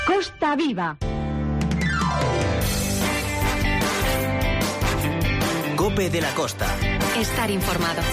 Costa Viva. COPE de la Costa. Estar informado.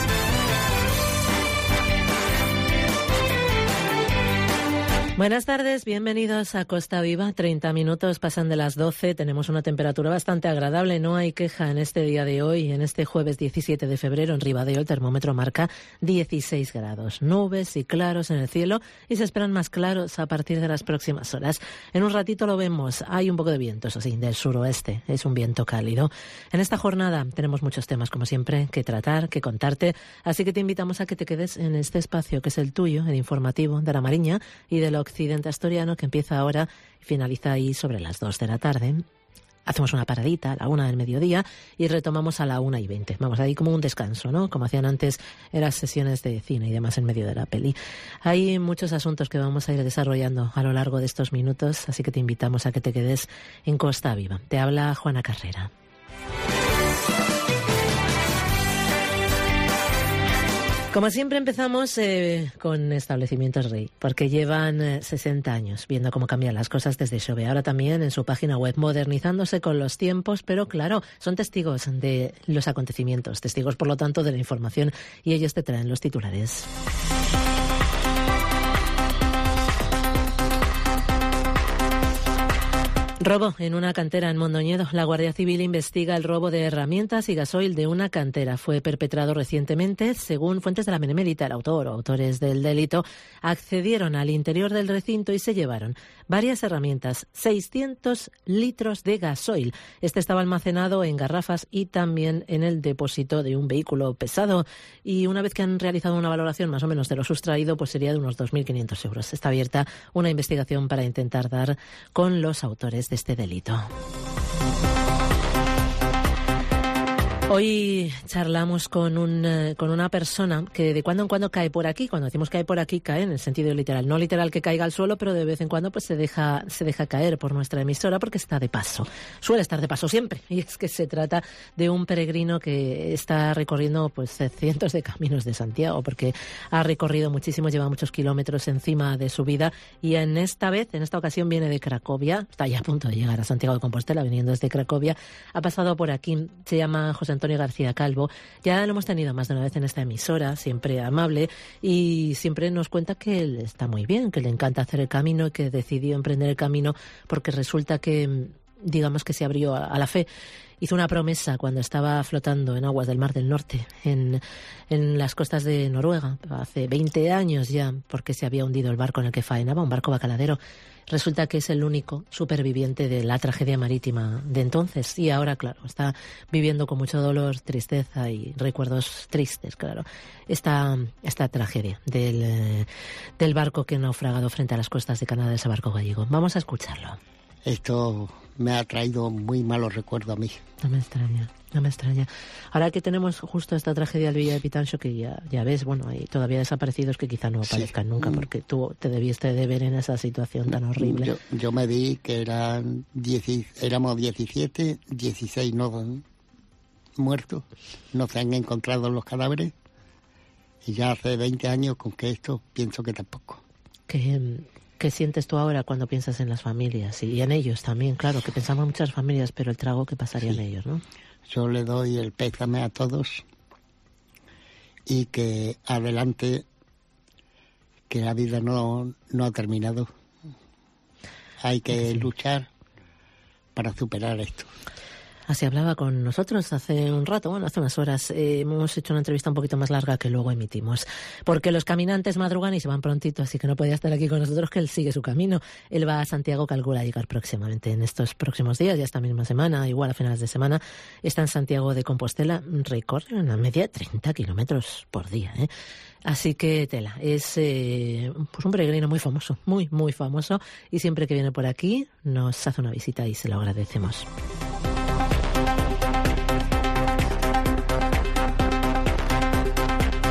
Buenas tardes, bienvenidos a Costa Viva. 30 minutos pasan de las 12. Tenemos una temperatura bastante agradable, no hay queja en este día de hoy. En este jueves 17 de febrero en Ribadeo el termómetro marca 16 grados. Nubes y claros en el cielo y se esperan más claros a partir de las próximas horas. En un ratito lo vemos, hay un poco de viento, eso sí, del suroeste. Es un viento cálido. En esta jornada tenemos muchos temas, como siempre, que tratar, que contarte. Así que te invitamos a que te quedes en este espacio que es el tuyo, el informativo de la Mariña y del Occidente Asturiano, que empieza ahora y finaliza ahí sobre las 2 de la tarde. Hacemos una paradita a la 1 del mediodía y retomamos a la 1:20. Vamos, ahí como un descanso, ¿no? Como hacían antes en las sesiones de cine y demás en medio de la peli. Hay muchos asuntos que vamos a ir desarrollando a lo largo de estos minutos, así que te invitamos a que te quedes en Costa Viva. Te habla Juana Carrera. Como siempre empezamos con Establecimientos Rey, porque llevan 60 años viendo cómo cambian las cosas desde Xove. Ahora también en su página web, modernizándose con los tiempos, pero claro, son testigos de los acontecimientos, testigos por lo tanto de la información, y ellos te traen los titulares. Robo en una cantera en Mondoñedo. La Guardia Civil investiga el robo de herramientas y gasoil de una cantera. Fue perpetrado recientemente. Según fuentes de la Benemérita, el autor o autores del delito accedieron al interior del recinto y se llevaron varias herramientas, 600 litros de gasoil. Este estaba almacenado en garrafas y también en el depósito de un vehículo pesado. Y una vez que han realizado una valoración más o menos de lo sustraído, pues sería de unos 2.500 euros. Está abierta una investigación para intentar dar con los autores de este delito. Hoy charlamos con una persona que de cuando en cuando cae por aquí. Cuando decimos cae por aquí, cae en el sentido literal. No literal que caiga al suelo, pero de vez en cuando pues se deja caer por nuestra emisora porque está de paso. Suele estar de paso siempre. Y es que se trata de un peregrino que está recorriendo pues cientos de caminos de Santiago, porque ha recorrido muchísimo, lleva muchos kilómetros encima de su vida. Y en esta ocasión viene de Cracovia. Está ya a punto de llegar a Santiago de Compostela, viniendo desde Cracovia. Ha pasado por aquí. Se llama José Antonio García Calvo. Ya lo hemos tenido más de una vez en esta emisora, siempre amable, y siempre nos cuenta que él está muy bien, que le encanta hacer el camino y que decidió emprender el camino porque resulta que, digamos que se abrió a la fe. Hizo una promesa cuando estaba flotando en aguas del Mar del Norte, en las costas de Noruega, hace 20 años ya, porque se había hundido el barco en el que faenaba, un barco bacaladero. Resulta que es el único superviviente de la tragedia marítima de entonces y ahora, claro, está viviendo con mucho dolor, tristeza y recuerdos tristes, claro, esta tragedia del barco que ha naufragado frente a las costas de Canadá, ese barco gallego. Vamos a escucharlo. Esto me ha traído muy malos recuerdos a mí. No me extraña. Ahora que tenemos justo esta tragedia del Villa de Pitancho, que ya ves, bueno, hay todavía desaparecidos que quizá no aparezcan nunca, porque tú te debiste de ver en esa situación tan horrible. Yo me vi que éramos 17, 16 no muertos, no se han encontrado los cadáveres, y ya hace 20 años con que esto pienso que tampoco. ¿Qué sientes tú ahora cuando piensas en las familias? Y en ellos también, claro, que pensamos en muchas familias, pero el trago que pasaría en ellos, ¿no? Yo le doy el pésame a todos y que adelante, que la vida no ha terminado. Hay que luchar para superar esto. Así hablaba con nosotros hace un rato, hace unas horas. Hemos hecho una entrevista un poquito más larga que luego emitimos. Porque los caminantes madrugan y se van prontito, así que no podía estar aquí con nosotros, que él sigue su camino. Él va a Santiago, calcula llegar próximamente, en estos próximos días, ya esta misma semana, igual a finales de semana. Está en Santiago de Compostela, recorre una media de 30 kilómetros por día, ¿eh? Así que tela, es pues un peregrino muy famoso, muy, muy famoso. Y siempre que viene por aquí nos hace una visita y se lo agradecemos.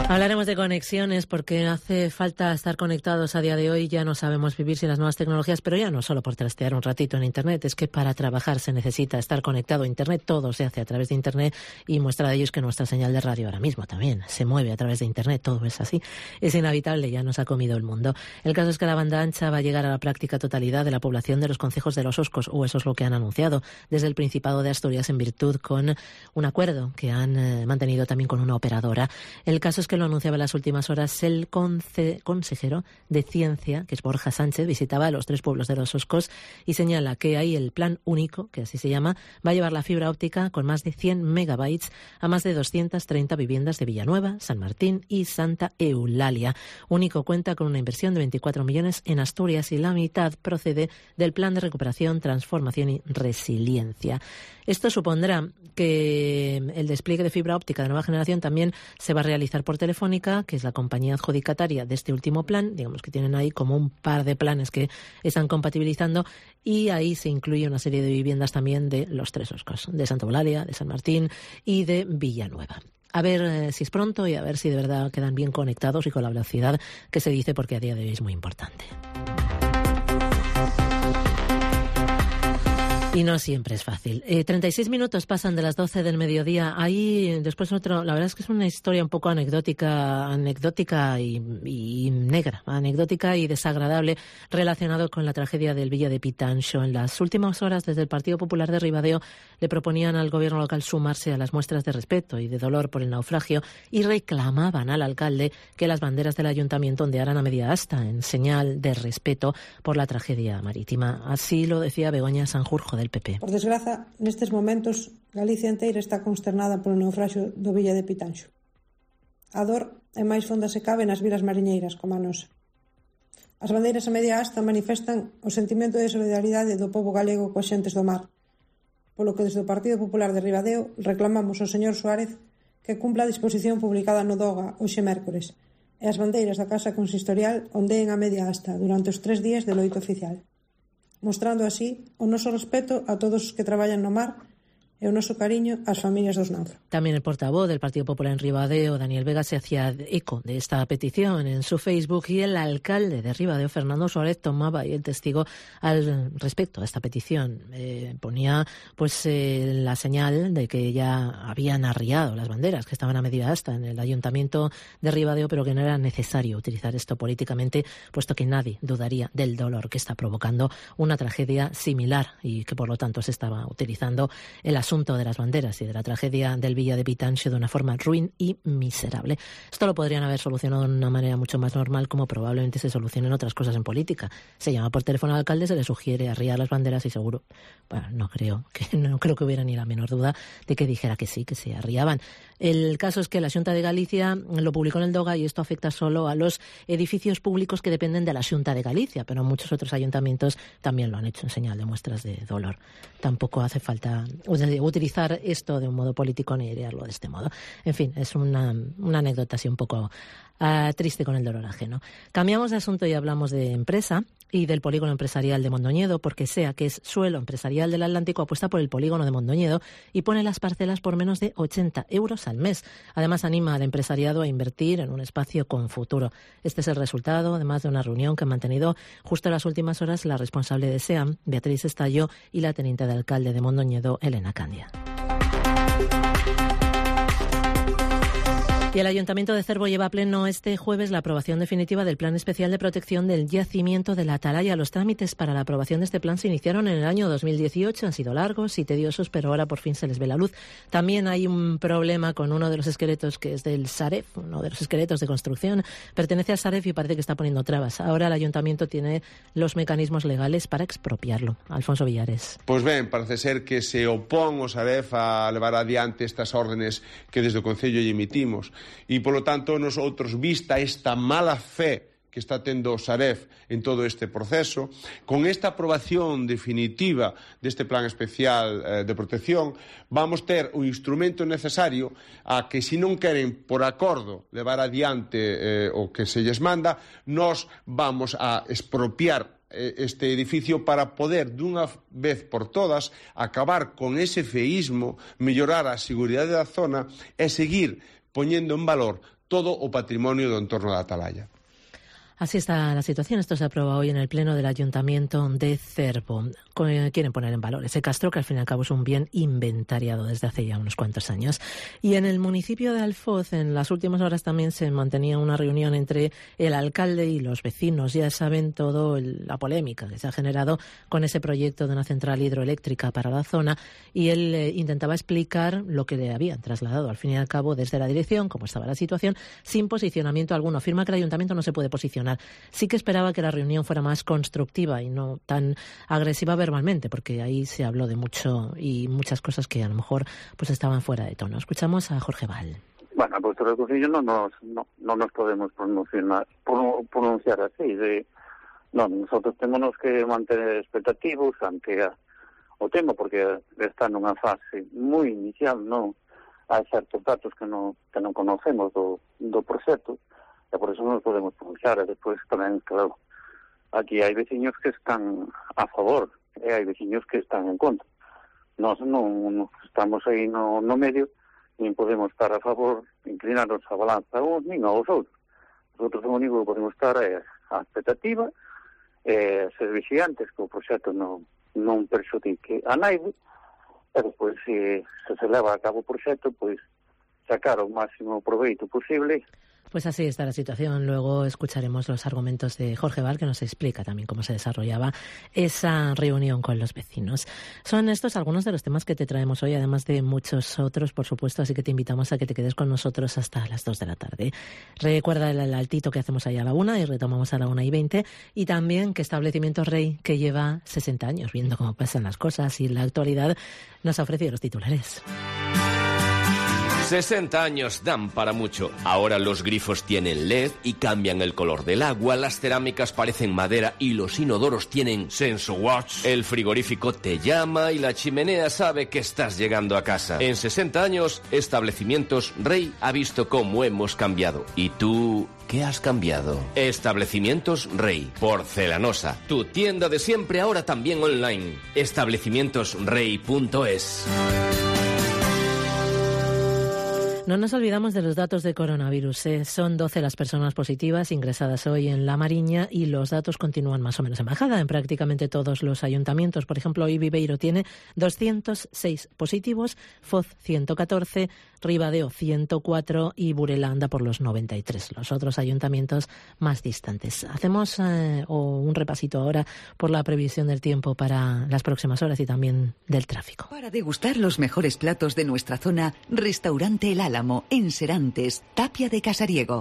Hablaremos de conexiones porque hace falta estar conectados a día de hoy. Ya no sabemos vivir sin las nuevas tecnologías, pero ya no solo por trastear un ratito en Internet, es que para trabajar se necesita estar conectado a Internet. Todo se hace a través de Internet y muestra de ello es que nuestra señal de radio ahora mismo también se mueve a través de Internet. Todo es así. Es inevitable, ya nos ha comido el mundo. El caso es que la banda ancha va a llegar a la práctica totalidad de la población de los concejos de los Oscos, o eso es lo que han anunciado desde el Principado de Asturias en virtud con un acuerdo que han mantenido también con una operadora. El caso es que lo anunciaba en las últimas horas el consejero de Ciencia, que es Borja Sánchez, visitaba los 3 pueblos de los Oscos y señala que ahí el plan único, que así se llama, va a llevar la fibra óptica con más de 100 megabytes a más de 230 viviendas de Villanueva, San Martín y Santa Eulalia. Único cuenta con una inversión de 24 millones en Asturias y la mitad procede del Plan de Recuperación, Transformación y Resiliencia. Esto supondrá que el despliegue de fibra óptica de nueva generación también se va a realizar por Telefónica, que es la compañía adjudicataria de este último plan. Digamos que tienen ahí como un par de planes que están compatibilizando y ahí se incluye una serie de viviendas también de los 3 Oscos, de Santa Eulalia, de San Martín y de Villanueva. A ver si es pronto y a ver si de verdad quedan bien conectados y con la velocidad que se dice, porque a día de hoy es muy importante. Y no siempre es fácil. 36 minutos pasan de las 12 del mediodía. Ahí después otro, la verdad es que es una historia un poco anecdótica y negra, anecdótica y desagradable, relacionado con la tragedia del Villa de Pitanxo. En las últimas horas, desde el Partido Popular de Ribadeo, le proponían al gobierno local sumarse a las muestras de respeto y de dolor por el naufragio y reclamaban al alcalde que las banderas del ayuntamiento ondearan a media asta en señal de respeto por la tragedia marítima. Así lo decía Begoña Sanjurjo del PP. Por desgraza, nestes momentos, Galicia inteira está consternada polo naufraxio do Villa de Pitanxo. A dor é máis fonda se cabe nas vilas mariñeiras como a nosa. As bandeiras a media asta manifestan o sentimento de solidaridade do pobo galego coas xentes do mar, polo que desde o Partido Popular de Ribadeo reclamamos ao señor Suárez que cumpla a disposición publicada no DOGA hoxe mércores e as bandeiras da Casa Consistorial ondeen a media asta durante os 3 días de loito oficial, mostrando así o noso respeto a todos os que traballan no mar e o noso cariño ás familias dos náufragos. También el portavoz del Partido Popular en Ribadeo, Daniel Vega, se hacía eco de esta petición en su Facebook y el alcalde de Ribadeo, Fernando Suárez, tomaba ahí el testigo al respecto a esta petición. Ponía la señal de que ya habían arriado las banderas que estaban a media asta en el ayuntamiento de Ribadeo, pero que no era necesario utilizar esto políticamente, puesto que nadie dudaría del dolor que está provocando una tragedia similar y que por lo tanto se estaba utilizando el asunto de las banderas y de la tragedia del Villa de Pitanxo de una forma ruin y miserable. Esto lo podrían haber solucionado de una manera mucho más normal, como probablemente se solucionen otras cosas en política. Se llama por teléfono al alcalde, se le sugiere arriar las banderas y seguro, bueno, no creo que hubiera ni la menor duda de que dijera que sí, que se arriaban. El caso es que la Xunta de Galicia lo publicó en el DOGA y esto afecta solo a los edificios públicos que dependen de la Xunta de Galicia, pero muchos otros ayuntamientos también lo han hecho en señal de muestras de dolor. Tampoco hace falta utilizar esto de un modo político ni idearlo de este modo. En fin, es una anécdota así un poco triste con el dolor ajeno. Cambiamos de asunto y hablamos de empresa y del polígono empresarial de Mondoñedo, porque SEA, que es Suelo Empresarial del Atlántico, apuesta por el polígono de Mondoñedo y pone las parcelas por menos de 80 euros al mes. Además, anima al empresariado a invertir en un espacio con futuro. Este es el resultado, además de una reunión que han mantenido justo en las últimas horas la responsable de SEA, Beatriz Estallo, y la teniente de alcalde de Mondoñedo, Elena Candia. Y el Ayuntamiento de Cervo lleva a pleno este jueves la aprobación definitiva del Plan Especial de Protección del Yacimiento de la Atalaya. Los trámites para la aprobación de este plan se iniciaron en el año 2018. Han sido largos y tediosos, pero ahora por fin se les ve la luz. También hay un problema con uno de los esqueletos que es del Saref, uno de los esqueletos de construcción. Pertenece al Saref y parece que está poniendo trabas. Ahora el Ayuntamiento tiene los mecanismos legales para expropiarlo. Alfonso Villares. Pois ben, parece ser que se opón o Saref a levar adiante estas órdenes que desde o Concello lle emitimos. E, polo tanto, nosotros, vista esta mala fe que está tendo o Saref en todo este proceso, con esta aprobación definitiva deste plan especial de protección, vamos ter o instrumento necesario a que, se non queren por acordo levar adiante o que se lles manda, nós vamos a expropiar este edificio para poder dunha vez por todas acabar con ese feísmo, mellorar a seguridade da zona e seguir poñendo en valor todo o patrimonio do entorno da Atalaya. Así está la situación. Esto se aprueba hoy en el Pleno del Ayuntamiento de Cervo. Quieren poner en valor ese castro, que al fin y al cabo es un bien inventariado desde hace ya unos cuantos años. Y en el municipio de Alfoz, en las últimas horas también se mantenía una reunión entre el alcalde y los vecinos. Ya saben todo la polémica que se ha generado con ese proyecto de una central hidroeléctrica para la zona, y él intentaba explicar lo que le habían trasladado al fin y al cabo desde la dirección, cómo estaba la situación, sin posicionamiento alguno. Afirma que el ayuntamiento no se puede posicionar. Sí que esperaba que la reunión fuera más constructiva y no tan agresiva verbalmente, porque ahí se habló de mucho y muchas cosas que a lo mejor pues estaban fuera de tono. Escuchamos a Jorge Val. Bueno, pues el Concello no nos podemos pronunciar así. Nosotros tenemos que mantener expectativos ante o tema, porque está nunha fase moi inicial, non? Hai certos datos que non conocemos do proxecto, e por eso non nos podemos pronunciar. E despois tamén, claro, aquí hai veciños que están a favor e hai veciños que están en contra. Nós non estamos aí no medio, nin podemos estar a favor, inclinarnos a balanza uns nin aos outros. Nosotros o único que podemos estar é a expectativa, ser vigiantes que o proxecto non perxudique a naive, e despois se leva a cabo o proxecto, pois sacar o máximo proveito posible. Pues así está la situación. Luego escucharemos los argumentos de Jorge Val, que nos explica también cómo se desarrollaba esa reunión con los vecinos. Son estos algunos de los temas que te traemos hoy, además de muchos otros, por supuesto, así que te invitamos a que te quedes con nosotros hasta las 2 de la tarde. Recuerda el altito que hacemos ahí a la 1 y retomamos a la 1:20, y también que Establecimientos Rey, que lleva 60 años viendo cómo pasan las cosas y la actualidad, nos ha ofrecido los titulares. 60 años dan para mucho. Ahora los grifos tienen LED y cambian el color del agua, las cerámicas parecen madera y los inodoros tienen SensoWatch. El frigorífico te llama y la chimenea sabe que estás llegando a casa. En 60 años, Establecimientos Rey ha visto cómo hemos cambiado. ¿Y tú qué has cambiado? Establecimientos Rey, porcelanosa. Tu tienda de siempre, ahora también online. Establecimientosrey.es. No nos olvidamos de los datos de coronavirus. Son 12 las personas positivas ingresadas hoy en La Mariña y los datos continúan más o menos en bajada en prácticamente todos los ayuntamientos. Por ejemplo, hoy Viveiro tiene 206 positivos, Foz 114, Ribadeo 104 y Burela anda por los 93, los otros ayuntamientos más distantes. Hacemos un repasito ahora por la previsión del tiempo para las próximas horas y también del tráfico. Para degustar los mejores platos de nuestra zona, Restaurante El Álamo, en Serantes, Tapia de Casariego.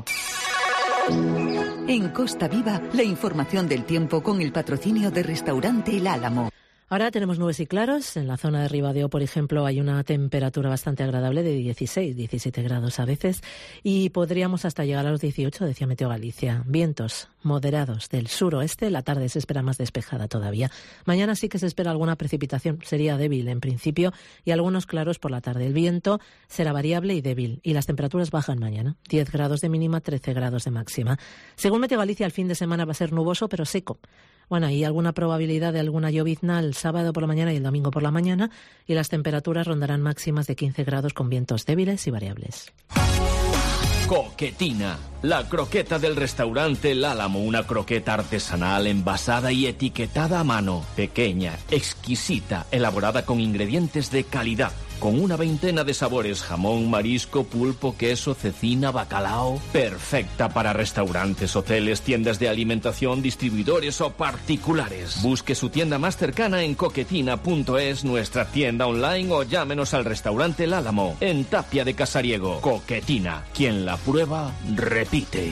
En Costa Viva, la información del tiempo con el patrocinio de Restaurante El Álamo. Ahora tenemos nubes y claros. En la zona de Ribadeo, por ejemplo, hay una temperatura bastante agradable de 16, 17 grados a veces y podríamos hasta llegar a los 18, decía Meteo Galicia. Vientos moderados del suroeste, la tarde se espera más despejada todavía. Mañana sí que se espera alguna precipitación, sería débil en principio, y algunos claros por la tarde. El viento será variable y débil y las temperaturas bajan mañana. 10 grados de mínima, 13 grados de máxima. Según Meteo Galicia, el fin de semana va a ser nuboso pero seco. Bueno, hay alguna probabilidad de alguna llovizna el sábado por la mañana y el domingo por la mañana, y las temperaturas rondarán máximas de 15 grados con vientos débiles y variables. Coquetina, la croqueta del restaurante El Álamo, una croqueta artesanal envasada y etiquetada a mano, pequeña, exquisita, elaborada con ingredientes de calidad, con una veintena de sabores: jamón, marisco, pulpo, queso, cecina, bacalao. Perfecta para restaurantes, hoteles, tiendas de alimentación, distribuidores o particulares. Busque su tienda más cercana en coquetina.es, nuestra tienda online, o llámenos al restaurante El Álamo, en Tapia de Casariego. Coquetina, quien la prueba, repite.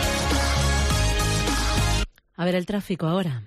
A ver el tráfico ahora.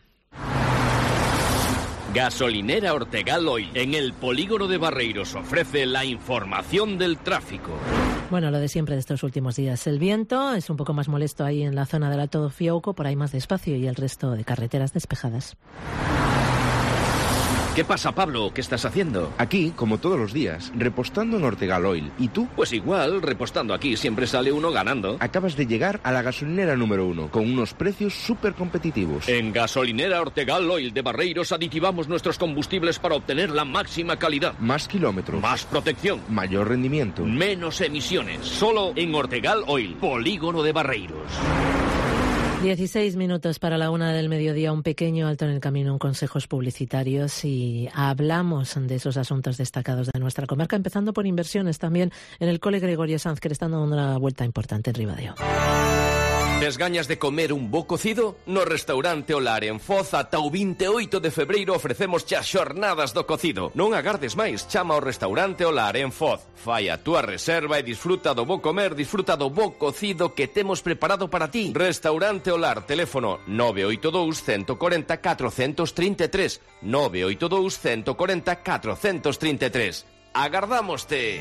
Gasolinera Ortegal Oil, en el polígono de Barreiros, ofrece la información del tráfico. Bueno, lo de siempre de estos últimos días. El viento es un poco más molesto ahí en la zona del Alto Fiouco, por ahí más despacio, y el resto de carreteras despejadas. ¿Qué pasa, Pablo? ¿Qué estás haciendo? Aquí, como todos los días, repostando en Ortegal Oil. ¿Y tú? Pues igual, repostando aquí siempre sale uno ganando. Acabas de llegar a la gasolinera número 1, con unos precios súper competitivos. En Gasolinera Ortegal Oil de Barreiros aditivamos nuestros combustibles para obtener la máxima calidad. Más kilómetros. Más protección. Mayor rendimiento. Menos emisiones. Solo en Ortegal Oil, Polígono de Barreiros. 16 minutos para la 1 del mediodía, un pequeño alto en el camino, en consejos publicitarios, y hablamos de esos asuntos destacados de nuestra comarca, empezando por inversiones también en el Cole Gregorio Sanz, que le están dando una vuelta importante en Ribadeo. Tes gañas de comer un bo cocido? No restaurante Olar en Foz ata o 28 de febreiro ofrecemos as xornadas do cocido. Non agardes máis, chama ao restaurante Olar en Foz. Fai a túa reserva e disfruta do bo comer, disfruta do bo cocido que temos preparado para ti. Restaurante Olar, teléfono 982 140 433, 982 140 433. Agardámoste.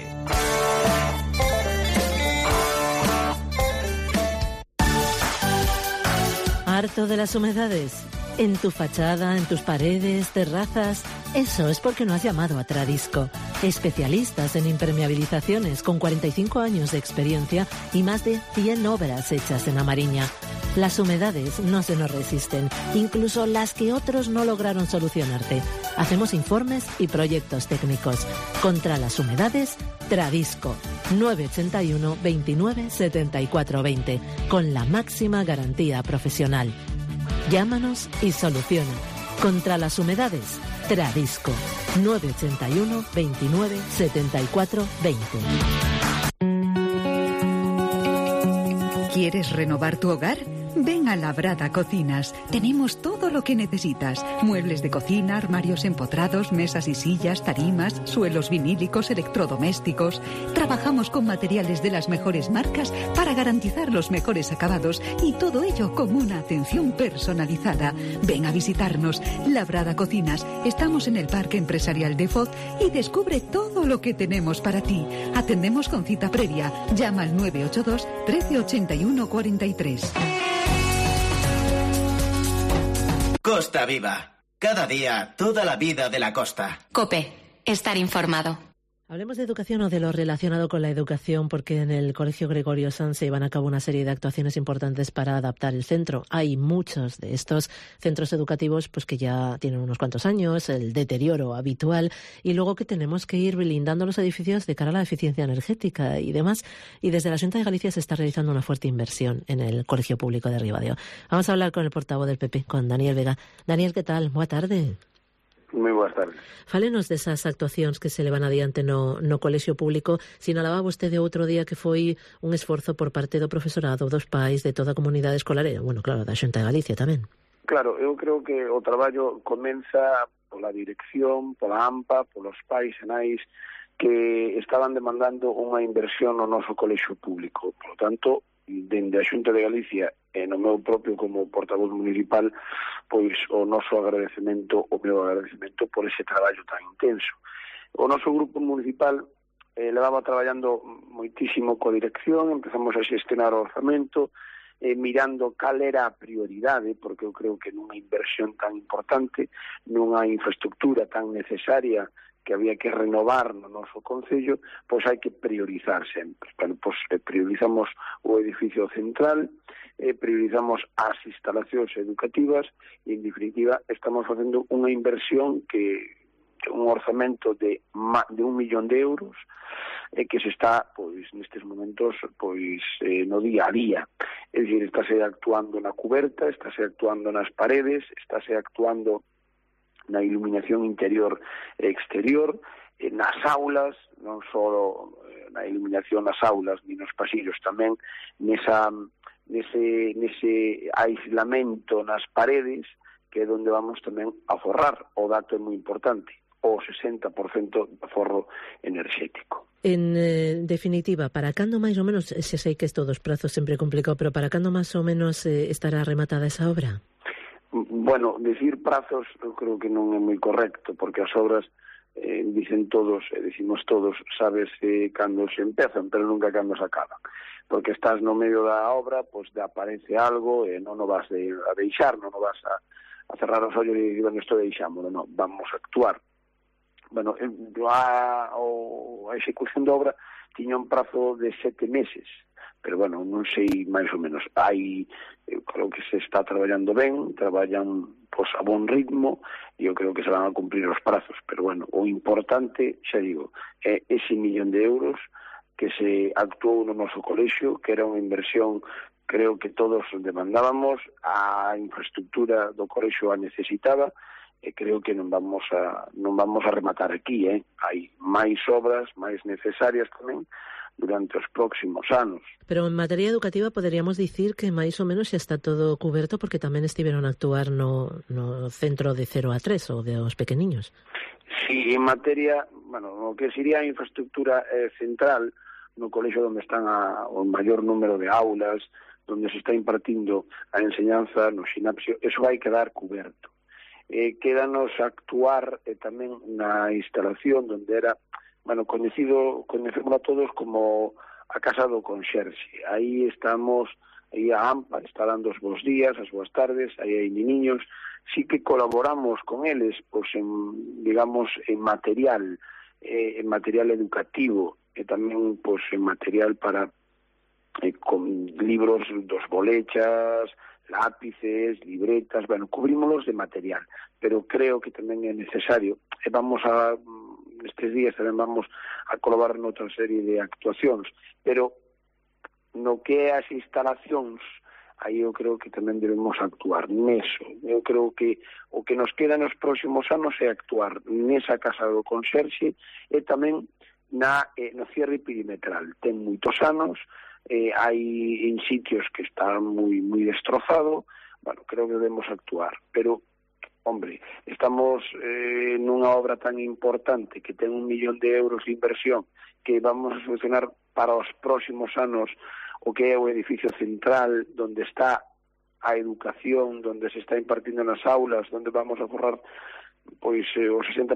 ¿Harto de las humedades? ¿En tu fachada, en tus paredes, terrazas? Eso es porque no has llamado a Tradisco. Especialistas en impermeabilizaciones con 45 años de experiencia y más de 100 obras hechas en Amariña. Las humedades no se nos resisten, incluso las que otros no lograron solucionarte. Hacemos informes y proyectos técnicos. Contra las humedades, Tradisco. 981 29 74 20, con la máxima garantía profesional. Llámanos y soluciona. Contra las humedades, Tradisco. 981 29 74 20. ¿Quieres renovar tu hogar? Ven a Labrada Cocinas. Tenemos todo lo que necesitas. Muebles de cocina, armarios empotrados, mesas y sillas, tarimas, suelos vinílicos, electrodomésticos. Trabajamos con materiales de las mejores marcas para garantizar los mejores acabados y todo ello con una atención personalizada. Ven a visitarnos. Labrada Cocinas. Estamos en el Parque Empresarial de Foz y descubre todo lo que tenemos para ti. Atendemos con cita previa. Llama al 982 13 81 43. Costa Viva. Cada día, toda la vida de la costa. COPE. Estar informado. Hablemos de educación o de lo relacionado con la educación, porque en el Colegio Gregorio Sanz se llevan a cabo una serie de actuaciones importantes para adaptar el centro. Hay muchos de estos centros educativos pues que ya tienen unos cuantos años, el deterioro habitual, y luego que tenemos que ir blindando los edificios de cara a la eficiencia energética y demás. Y desde la Xunta de Galicia se está realizando una fuerte inversión en el Colegio Público de Ribadeo. Vamos a hablar con el portavoz del PP, con Daniel Vega. Daniel, ¿qué tal? Boa tarde. Moi boas tardes. Fálenos desas actuacións que se levan adiante no colexio público. Sinalaba vostede outro día que foi un esforzo por parte do profesorado, dos pais, de toda a comunidade escolar, e, bueno, claro, da Xunta de Galicia tamén. Claro, eu creo que o traballo comeza pola dirección, pola AMPA, polos pais e nais que estaban demandando unha inversión no noso colexio público. Por lo tanto, dende a Xunta de Galicia e no meu propio como portavoz municipal, pois o noso agradecemento, o meu agradecemento por ese traballo tan intenso. O noso grupo municipal levaba traballando moitísimo coa dirección, empezamos a xestionar o orzamento, mirando cal era a prioridade, porque eu creo que nunha inversión tan importante, nunha infraestructura tan necesaria que había que renovar no noso concello, pois hai que priorizar sempre. Bueno, pois priorizamos o edificio central, priorizamos as instalacións educativas e, en definitiva, estamos facendo unha inversión que un orzamento de 1 millón de euros que se está, pois, nestes momentos, pois, no día a día. É dicir, estáse actuando na cuberta, estáse actuando nas paredes, estáse actuando na iluminación interior e exterior, nas aulas, non só na iluminación nas aulas ni nos pasillos, tamén nese aislamento nas paredes, que é onde vamos tamén a forrar. O dato é moi importante, o 60% de forro enerxético. En definitiva, para cando máis ou menos, se sei que isto dos prazos sempre é complicado, pero para cando máis ou menos estará rematada esa obra? Bueno, decir prazos eu creo que non é moi correcto, porque as obras dicen todos, decimos todos, sabes cando se empezan, pero nunca cando se acaban. Porque estás no medio da obra, pois aparece algo e non o vas a deixar, non o vas cerrar os ollos e bueno, isto deixámoslo, non, vamos a actuar. Bueno, a execución da obra tiña un prazo de 7 meses, pero bueno, non sei máis ou menos. Eu creo que se está traballando ben, traballan pois a bon ritmo, e eu creo que se van a cumprir os prazos, pero bueno, o importante, xa digo, é ese 1 millón de euros que se actuou no noso colexio, que era unha inversión, creo que todos demandábamos, a infraestructura do colexio a necesitaba, e creo que non vamos a rematar aquí, hai máis obras, máis necesarias tamén, durante os próximos anos. Pero en materia educativa poderíamos dicir que máis ou menos xa está todo cuberto, porque tamén estiveron a actuar no centro de 0 a 3 ou de os pequeniños. Sí, en materia, bueno, o que sería a infraestructura central no colexio onde están o maior número de aulas, onde se está impartindo a enseñanza no xinapsio, eso vai quedar cuberto. Quédanos actuar tamén na instalación onde era, bueno, conhecemos a todos como a Casa do Conxerxe. Aí estamos, aí a AMPA está dando os bons días, as boas tardes, aí hai niños, sí que colaboramos con eles, pois digamos, en material educativo, e tamén pois en material para con libros dos bolechas, lápices, libretas, bueno, cubrímonos de material, pero creo que tamén é necesario, e estes días tamén vamos a colaborar noutra serie de actuacións, pero no que é as instalacións, aí eu creo que tamén debemos actuar neso. Eu creo que o que nos queda nos próximos anos é actuar nesa Casa do Conxerxe e tamén no cierre perimetral. Ten moitos anos, hai en sitios que está moi destrozado, bueno, creo que debemos actuar, pero, hombre, estamos nunha obra tan importante que ten 1 millón de euros de inversión que vamos a solucionar para os próximos anos o que é o edificio central, donde está a educación, donde se está impartindo nas aulas, donde vamos a forrar pois o 60%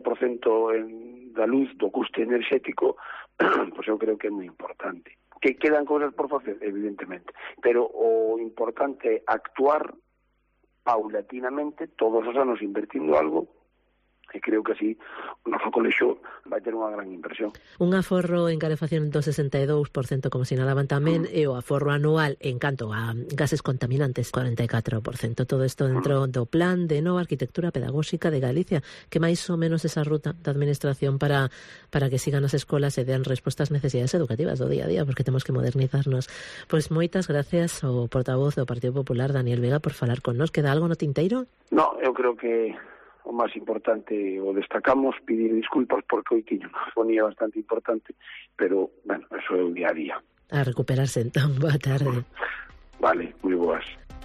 da luz do custe enerxético, pois eu creo que é moi importante. Que quedan cousas por facer, evidentemente, pero o importante é actuar paulatinamente, todos os anos invertindo algo, e creo que así o noso colexio vai ter unha gran inversión. Un aforro en calefacción do 62%, como sinalaban tamén, e o aforro anual en canto a gases contaminantes, 44%. Todo isto dentro do Plan de Nova Arquitectura Pedagóxica de Galicia, que máis ou menos esa ruta da administración para que sigan as escolas e den respostas ás necesidades educativas do día a día, porque temos que modernizarnos. Pois moitas gracias ao portavoz do Partido Popular, Daniel Vega, por falar con nos. Queda algo no tinteiro? No, eu creo que o máis importante o destacamos, pedir disculpas porque hoy tiño unha fonía bastante importante, pero, bueno, eso é o día a día. A recuperarse entón, boa tarde. Vale, moi boas.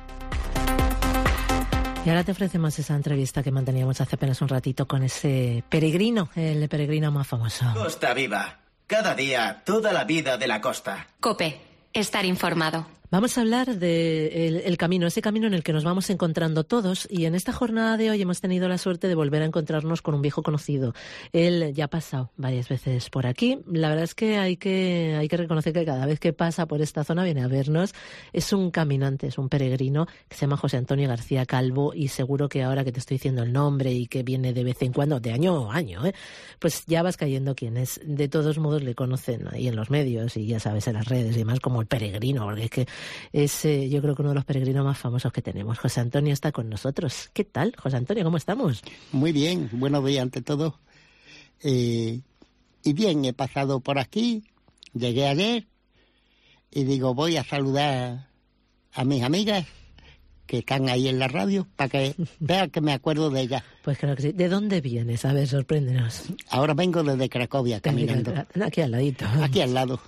Y ahora te ofrecemos esa entrevista que manteníamos hace apenas un ratito con ese peregrino, el peregrino más famoso. Costa Viva. Cada día, toda la vida de la costa. COPE. Estar informado. Vamos a hablar de el camino, ese camino en el que nos vamos encontrando todos, y en esta jornada de hoy hemos tenido la suerte de volver a encontrarnos con un viejo conocido. Él ya ha pasado varias veces por aquí. La verdad es que hay que reconocer que cada vez que pasa por esta zona viene a vernos. Es un caminante, es un peregrino que se llama José Antonio García Calvo, y seguro que ahora que te estoy diciendo el nombre y que viene de vez en cuando, de año a año, pues ya vas cayendo quién es. De todos modos le conocen ahí en los medios y ya sabes, en las redes y demás, como el peregrino, porque es que es yo creo que uno de los peregrinos más famosos que tenemos. José Antonio está con nosotros. ¿Qué tal, José Antonio? ¿Cómo estamos? Muy bien, buenos días ante todo. Y bien, he pasado por aquí, llegué ayer y digo, voy a saludar a mis amigas que están ahí en la radio para que vean que me acuerdo de ellas. Pues creo que sí. ¿De dónde vienes? A ver, sorpréndenos. Ahora vengo desde Cracovia caminando. Aquí al ladito. Aquí al lado.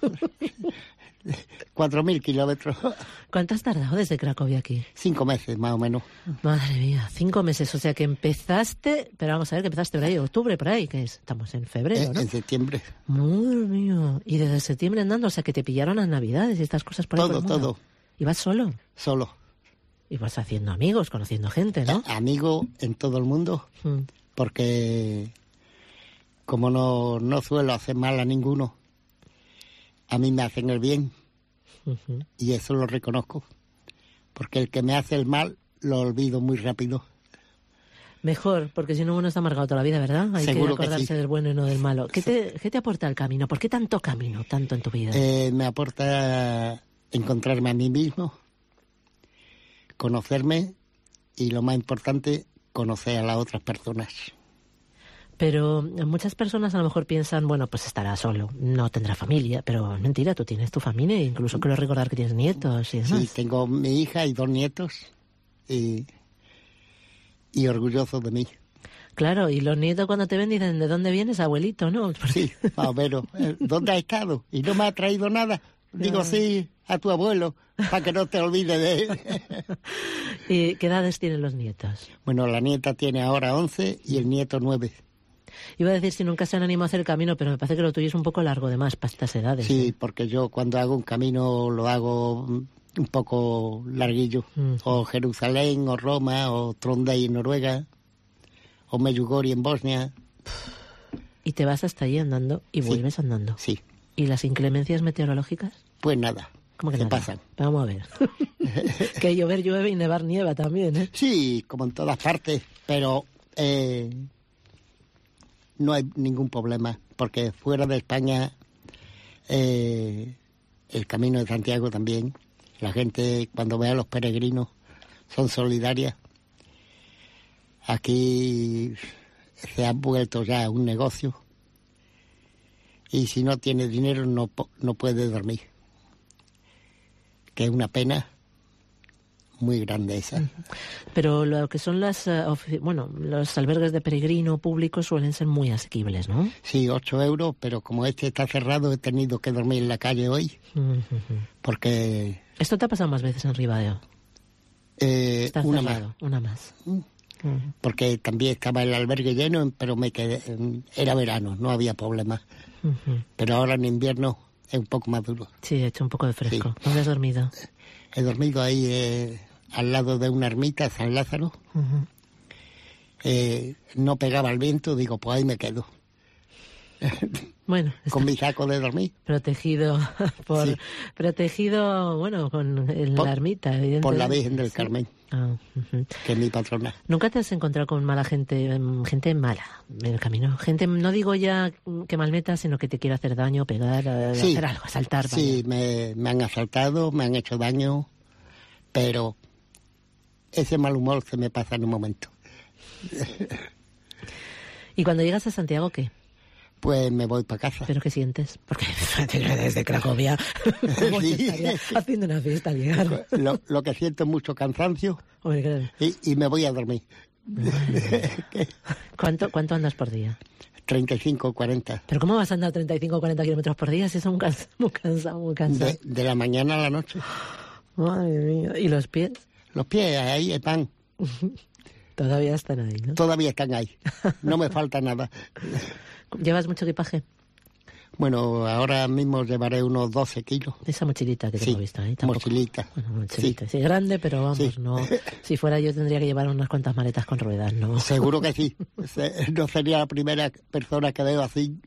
4.000 kilómetros. ¿Cuánto has tardado desde Cracovia aquí? 5 meses, más o menos. Madre mía, 5 meses. O sea que empezaste, pero vamos a ver que empezaste por ahí, octubre, por ahí, que estamos en febrero, ¿no? En septiembre. Madre mía. Y desde septiembre andando, o sea que te pillaron las Navidades y estas cosas por ahí. Todo. ¿Y vas solo? Solo. Y vas haciendo amigos, conociendo gente, ¿no? Amigo en todo el mundo, porque como no suelo hacer mal a ninguno, a mí me hacen el bien, y eso lo reconozco, porque el que me hace el mal lo olvido muy rápido. Mejor, porque si no uno está amargado toda la vida, ¿verdad? Hay Seguro que acordarse del bueno y no del malo. ¿Qué te aporta el camino? ¿Por qué tanto camino, tanto en tu vida? Me aporta encontrarme a mí mismo, conocerme y, lo más importante, conocer a las otras personas. Pero muchas personas a lo mejor piensan, bueno, pues estará solo, no tendrá familia, pero mentira, tú tienes tu familia e incluso creo recordar que tienes nietos y demás. Sí, tengo mi hija y 2 nietos y orgulloso de mí. Claro, y los nietos cuando te ven dicen, ¿de dónde vienes, abuelito? ¿No? Porque... Sí, más o menos. ¿Dónde has estado? ¿Y no me ha traído nada? Digo, sí, a tu abuelo, para que no te olvides de él. ¿Y qué edades tienen los nietos? Bueno, la nieta tiene ahora 11 y el nieto 9. Iba a decir si nunca se han animado a hacer el camino, pero me parece que lo tuyo es un poco largo de más para estas edades. Sí, porque yo cuando hago un camino lo hago un poco larguillo. O Jerusalén, o Roma, o Trondheim en Noruega, o Medjugorje en Bosnia. ¿Y te vas hasta allí andando y vuelves andando? Sí. ¿Y las inclemencias meteorológicas? Pues nada. ¿Cómo que se nada? pasan. Vamos a ver. Que llover llueve y nevar nieva también, ¿eh? Sí, como en todas partes, pero no hay ningún problema, porque fuera de España el Camino de Santiago también, la gente cuando ve a los peregrinos son solidarias. Aquí se ha vuelto ya un negocio y si no tienes dinero no puedes dormir, que es una pena muy grande esa. Pero lo que son los albergues de peregrino públicos suelen ser muy asequibles, ¿no? Sí, 8 euros, pero como este está cerrado he tenido que dormir en la calle hoy, porque... ¿Esto te ha pasado más veces en Ribadeo? Está una cerrado, más. una más. Porque también estaba el albergue lleno, pero me quedé, era verano, no había problema. Pero ahora en invierno es un poco más duro. Sí, ha hecho un poco de fresco. Sí. ¿Dónde has dormido? He dormido ahí al lado de una ermita, San Lázaro. No pegaba el viento, digo, pues ahí me quedo. Bueno, con mi saco de dormir. Protegido con la ermita, evidentemente. Por la Virgen del Carmen, que es mi patrona. ¿Nunca te has encontrado con mala gente mala en el camino? Gente, no digo ya que malmeta, sino que te quiera hacer daño, pegar, hacer algo, asaltar. Sí, me han asaltado, me han hecho daño, pero ese mal humor se me pasa en un momento. ¿Y cuando llegas a Santiago, qué? Pues me voy para casa. ¿Pero qué sientes? Porque desde Cracovia estaría haciendo una fiesta al llegar. Lo que siento es mucho cansancio. Hombre, claro. y me voy a dormir. ¿Cuánto andas por día? 35, 40. ¿Pero cómo vas a andar 35 o 40 kilómetros por día si es muy cansado? De la mañana a la noche. Madre mía. ¿Y los pies? Los pies ahí están. Todavía están ahí, ¿no? Todavía están ahí. No me falta nada. ¿Llevas mucho equipaje? Bueno, ahora mismo llevaré unos 12 kilos. Esa mochilita que tengo vista ahí. Mochilita. Bueno, mochilita. Sí, grande, pero vamos, no. Si fuera yo tendría que llevar unas cuantas maletas con ruedas, ¿no? Seguro que sí. No sería la primera persona que veo así.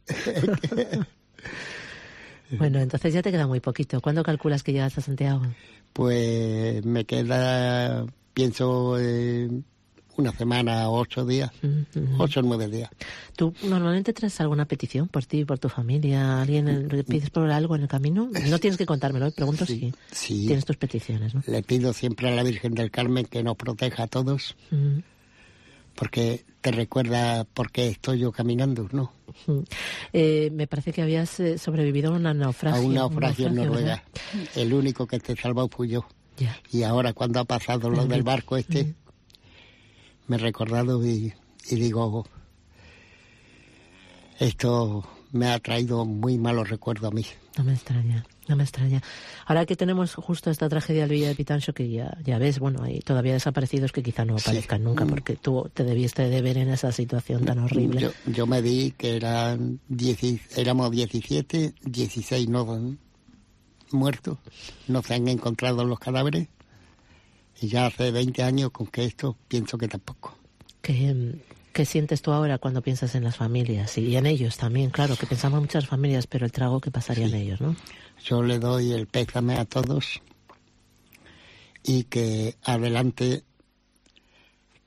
Bueno, entonces ya te queda muy poquito. ¿Cuándo calculas que llegas a Santiago? Pues me queda, pienso, una semana o 8 días, 8 o 9 días. ¿Tú normalmente traes alguna petición por ti, por tu familia? ¿Alguien pides por algo en el camino? No tienes que contármelo, pregunto si tienes tus peticiones, ¿no? Le pido siempre a la Virgen del Carmen que nos proteja a todos, porque te recuerda por qué estoy yo caminando, ¿no? Me parece que habías sobrevivido a un naufragio. A un naufragio en Noruega. ¿Verdad? El único que te salvó fui yo. Ya. Y ahora cuando ha pasado lo del barco me he recordado y digo, esto me ha traído muy malos recuerdos a mí. No me extraña. Ahora que tenemos justo esta tragedia del Villa de Pitancho, que ya ves, bueno, hay todavía desaparecidos que quizá no aparezcan nunca, porque tú te debiste de ver en esa situación tan horrible. Yo me di que éramos 17, 16 no muertos, no se han encontrado los cadáveres. Y ya hace 20 años con que esto pienso que tampoco. ¿Qué sientes tú ahora cuando piensas en las familias? Y en ellos también, claro, que pensamos en muchas familias, pero el trago que pasaría en ellos, ¿no? Yo le doy el pésame a todos y que adelante,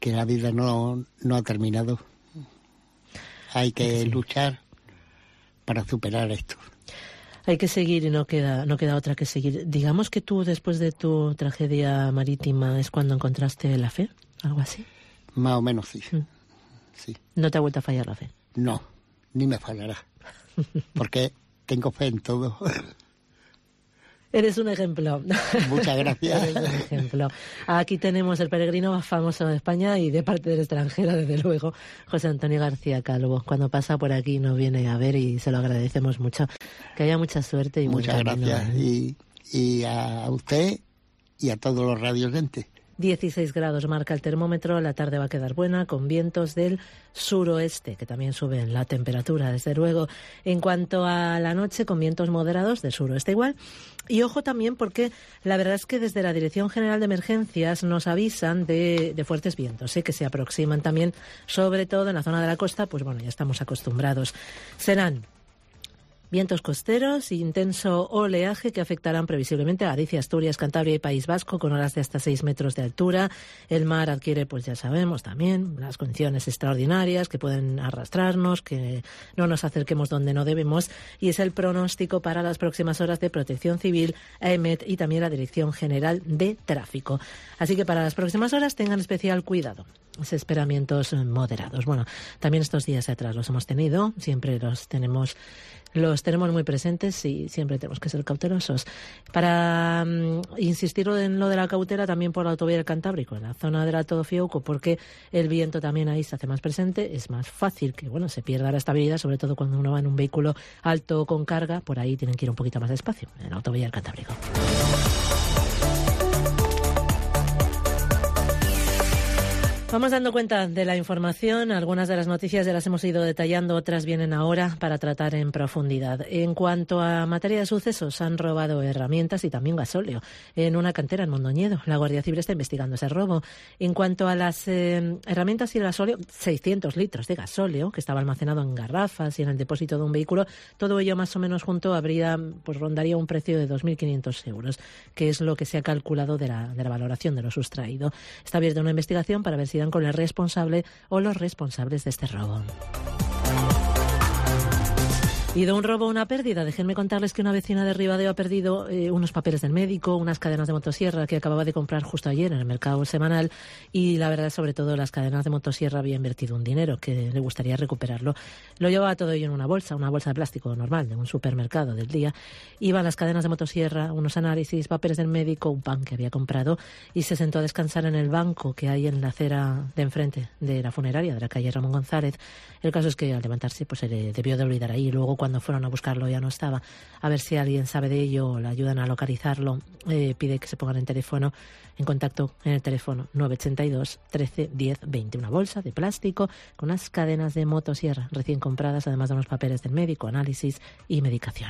que la vida no ha terminado. Hay que luchar para superar esto. Hay que seguir y no queda otra que seguir. Digamos que tú, después de tu tragedia marítima, es cuando encontraste la fe, algo así. Más o menos, sí. Sí. ¿No te ha vuelto a fallar la fe? No, ni me fallará. Porque tengo fe en todo. Eres un ejemplo. Muchas gracias. Eres un ejemplo. Aquí tenemos el peregrino más famoso de España y de parte del extranjero, desde luego, José Antonio García Calvo. Cuando pasa por aquí nos viene a ver y se lo agradecemos mucho. Que haya mucha suerte y muchas gracias. Y a usted y a todos los radioyentes. 16 grados marca el termómetro, la tarde va a quedar buena con vientos del suroeste, que también suben la temperatura, desde luego. En cuanto a la noche, con vientos moderados del suroeste igual. Y ojo también porque la verdad es que desde la Dirección General de Emergencias nos avisan de fuertes vientos, que se aproximan también, sobre todo en la zona de la costa, pues bueno, ya estamos acostumbrados. Serán vientos costeros e intenso oleaje que afectarán previsiblemente a Galicia, Asturias, Cantabria y País Vasco con olas de hasta 6 metros de altura. El mar adquiere, pues ya sabemos también, las condiciones extraordinarias que pueden arrastrarnos, que no nos acerquemos donde no debemos. Y es el pronóstico para las próximas horas de Protección Civil, AEMET y también la Dirección General de Tráfico. Así que para las próximas horas tengan especial cuidado. Se esperan vientos moderados. Bueno, también estos días atrás los hemos tenido, siempre los tenemos muy presentes y siempre tenemos que ser cautelosos. Para insistir en lo de la cautela también por la autovía del Cantábrico, en la zona del Alto do Fiouco, porque el viento también ahí se hace más presente, es más fácil que se pierda la estabilidad, sobre todo cuando uno va en un vehículo alto con carga, por ahí tienen que ir un poquito más despacio, en la autovía del Cantábrico. Vamos dando cuenta de la información, algunas de las noticias ya las hemos ido detallando, otras vienen ahora para tratar en profundidad. En cuanto a materia de sucesos, han robado herramientas y también gasóleo en una cantera en Mondoñedo. La Guardia Civil está investigando ese robo. En cuanto a las herramientas y el gasóleo, 600 litros de gasóleo que estaba almacenado en garrafas y en el depósito de un vehículo, todo ello más o menos junto rondaría un precio de 2.500 euros, que es lo que se ha calculado de la valoración de lo sustraído. Está abierta una investigación para ver si con el responsable o los responsables de este robo. Y de un robo a una pérdida, déjenme contarles que una vecina de Ribadeo ha perdido unos papeles del médico, unas cadenas de motosierra que acababa de comprar justo ayer en el mercado semanal, y la verdad, sobre todo, las cadenas de motosierra había invertido un dinero que le gustaría recuperarlo. Lo llevaba todo ello en una bolsa de plástico normal de un supermercado del día. Iban las cadenas de motosierra, unos análisis, papeles del médico, un pan que había comprado, y se sentó a descansar en el banco que hay en la acera de enfrente de la funeraria de la calle Ramón González. El caso es que al levantarse pues se le debió de olvidar ahí. Luego, cuando fueron a buscarlo ya no estaba. A ver si alguien sabe de ello o le ayudan a localizarlo. Pide que se pongan en contacto en el teléfono 982 13 10 20. Una bolsa de plástico con unas cadenas de motosierra recién compradas, además de unos papeles del médico, análisis y medicación.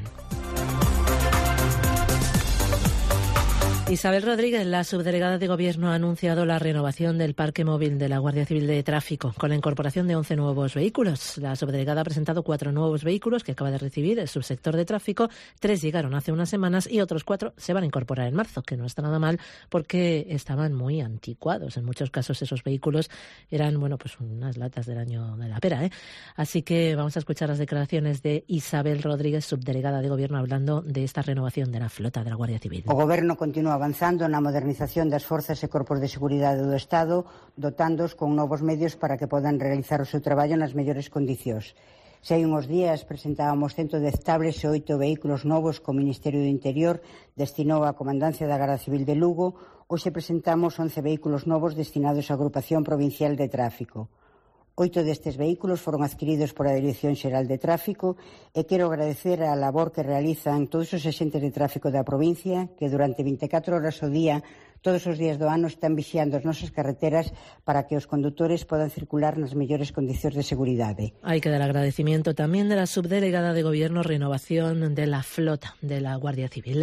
Isabel Rodríguez, la subdelegada de Gobierno, ha anunciado la renovación del parque móvil de la Guardia Civil de Tráfico con la incorporación de 11 nuevos vehículos. La subdelegada ha presentado 4 nuevos vehículos que acaba de recibir el subsector de tráfico. 3 llegaron hace unas semanas y otros 4 se van a incorporar en marzo, que no está nada mal porque estaban muy anticuados. En muchos casos esos vehículos eran, pues unas latas del año de la pera, Así que vamos a escuchar las declaraciones de Isabel Rodríguez, subdelegada de Gobierno, hablando de esta renovación de la flota de la Guardia Civil. O Goberno continúa avanzando na modernización das forzas e corpos de seguridade do Estado, dotándoos con novos medios para que podan realizar o seu traballo nas mellores condicións. Se hai uns días presentábamos 110 tablets e 8 vehículos novos que o Ministerio do Interior destinou á Comandancia da Garda Civil de Lugo, hoxe presentamos 11 vehículos novos destinados á Agrupación Provincial de Tráfico. 8 destes vehículos foron adquiridos por a Dirección Xeral de Tráfico e quero agradecer a labor que realizan todos os axentes de tráfico da provincia que durante 24 horas ao día, todos os días do ano, están vixiando as nosas carreteras para que os condutores podan circular nas mellores condicións de seguridade. Hay que dar agradecimiento también de la subdelegada de Gobierno, renovación de la flota de la Guardia Civil.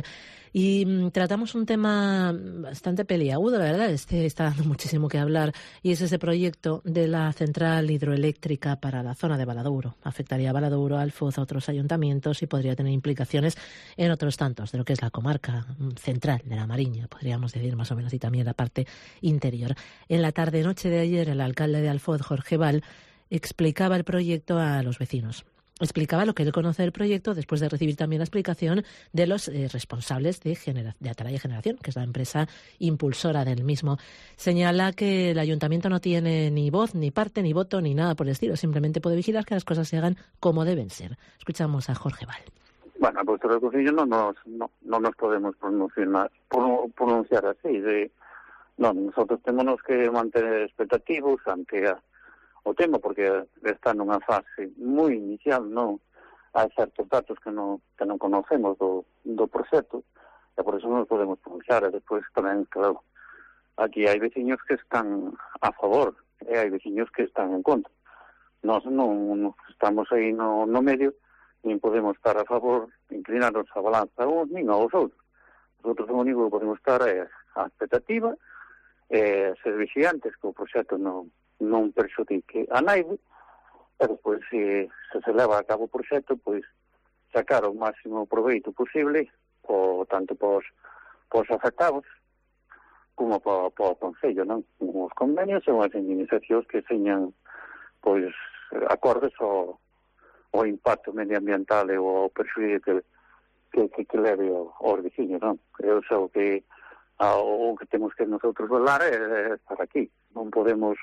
Y tratamos un tema bastante peliagudo, la verdad, está dando muchísimo que hablar, y es ese proyecto de la central hidroeléctrica para la zona de Valadouro. Afectaría a Valadouro, a Alfoz, a otros ayuntamientos y podría tener implicaciones en otros tantos de lo que es la comarca central de la Mariña, podríamos decir más o menos, y también la parte interior. En la tarde-noche de ayer, el alcalde de Alfoz, Jorge Val, explicaba el proyecto a los vecinos. Explicaba lo que él conoce del proyecto después de recibir también la explicación de los responsables de Atalaya Generación, que es la empresa impulsora del mismo. Señala que el ayuntamiento no tiene ni voz, ni parte, ni voto, ni nada por el estilo. Simplemente puede vigilar que las cosas se hagan como deben ser. Escuchamos a Jorge Val. Bueno, pues el Concello no nos podemos pronunciar así. Nosotros tenemos que mantener expectativos ante o tema, porque está nunha fase moi inicial, non hai certos datos que non conocemos do proxecto, e por eso non nos podemos pronunciar. E despois tamén, claro, aquí hai veciños que están a favor e hai veciños que están en contra. Nós non estamos aí no medio, nin podemos estar a favor, inclinarnos a balanza uns nin aos outros. Nosotros o único que podemos estar é a expectativa, ser vigilantes que o proxecto non perxudique a naive, e despois se leva a cabo o proxecto, pois sacar o máximo proveito posible tanto pos afectados como po Concello, non? Os convenios e as indemnizacións que señan pois acordes ao impacto medioambiental e ao perxudique que leve aos veciños, non? Creo que o que temos que nosotros velar é estar aquí. Non podemos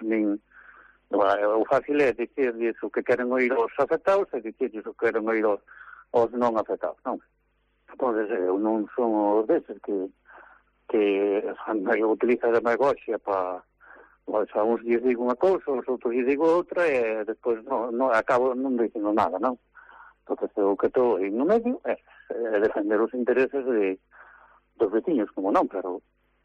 o fácil é dicirles o que queren oír os afectados e dicirles o que queren oír os non afectados, non? Entón, eu non son os deses que utiliza a demagogia para a uns lles digo unha cousa, os outros lles digo outra, e despois acabo non dicindo nada, non? Entón, o que estou aí no medio é defender os intereses dos veciños, como non, pero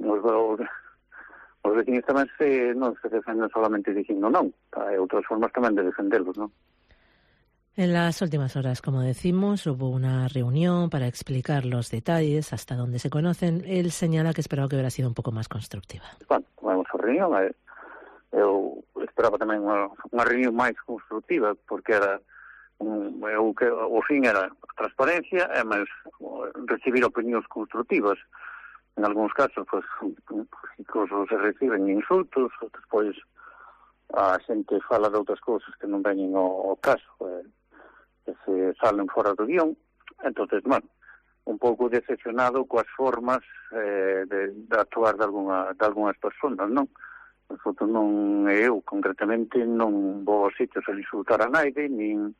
os veciños tamén non se defenden solamente dicindo non, hai outras formas tamén de defenderlos, non? En las últimas horas, como decimos, hubo una reunión para explicar los detalles, hasta donde se conocen. Él señala que esperaba que hubiera sido un poco más constructiva. Bueno, tomamos a reunión, eu esperaba tamén unha reunión máis constructiva, porque era o fin era transparencia e máis recibir opinións constructivas. En algúns casos, pues, incluso se reciben insultos, despois a xente fala de outras cousas que non veñen ao caso, que se salen fora do guión. Entonces, bueno, un pouco decepcionado coas formas de actuar de algunhas personas, non? Nosotros non, eu concretamente, non vou aos sitios a insultar a naide, nin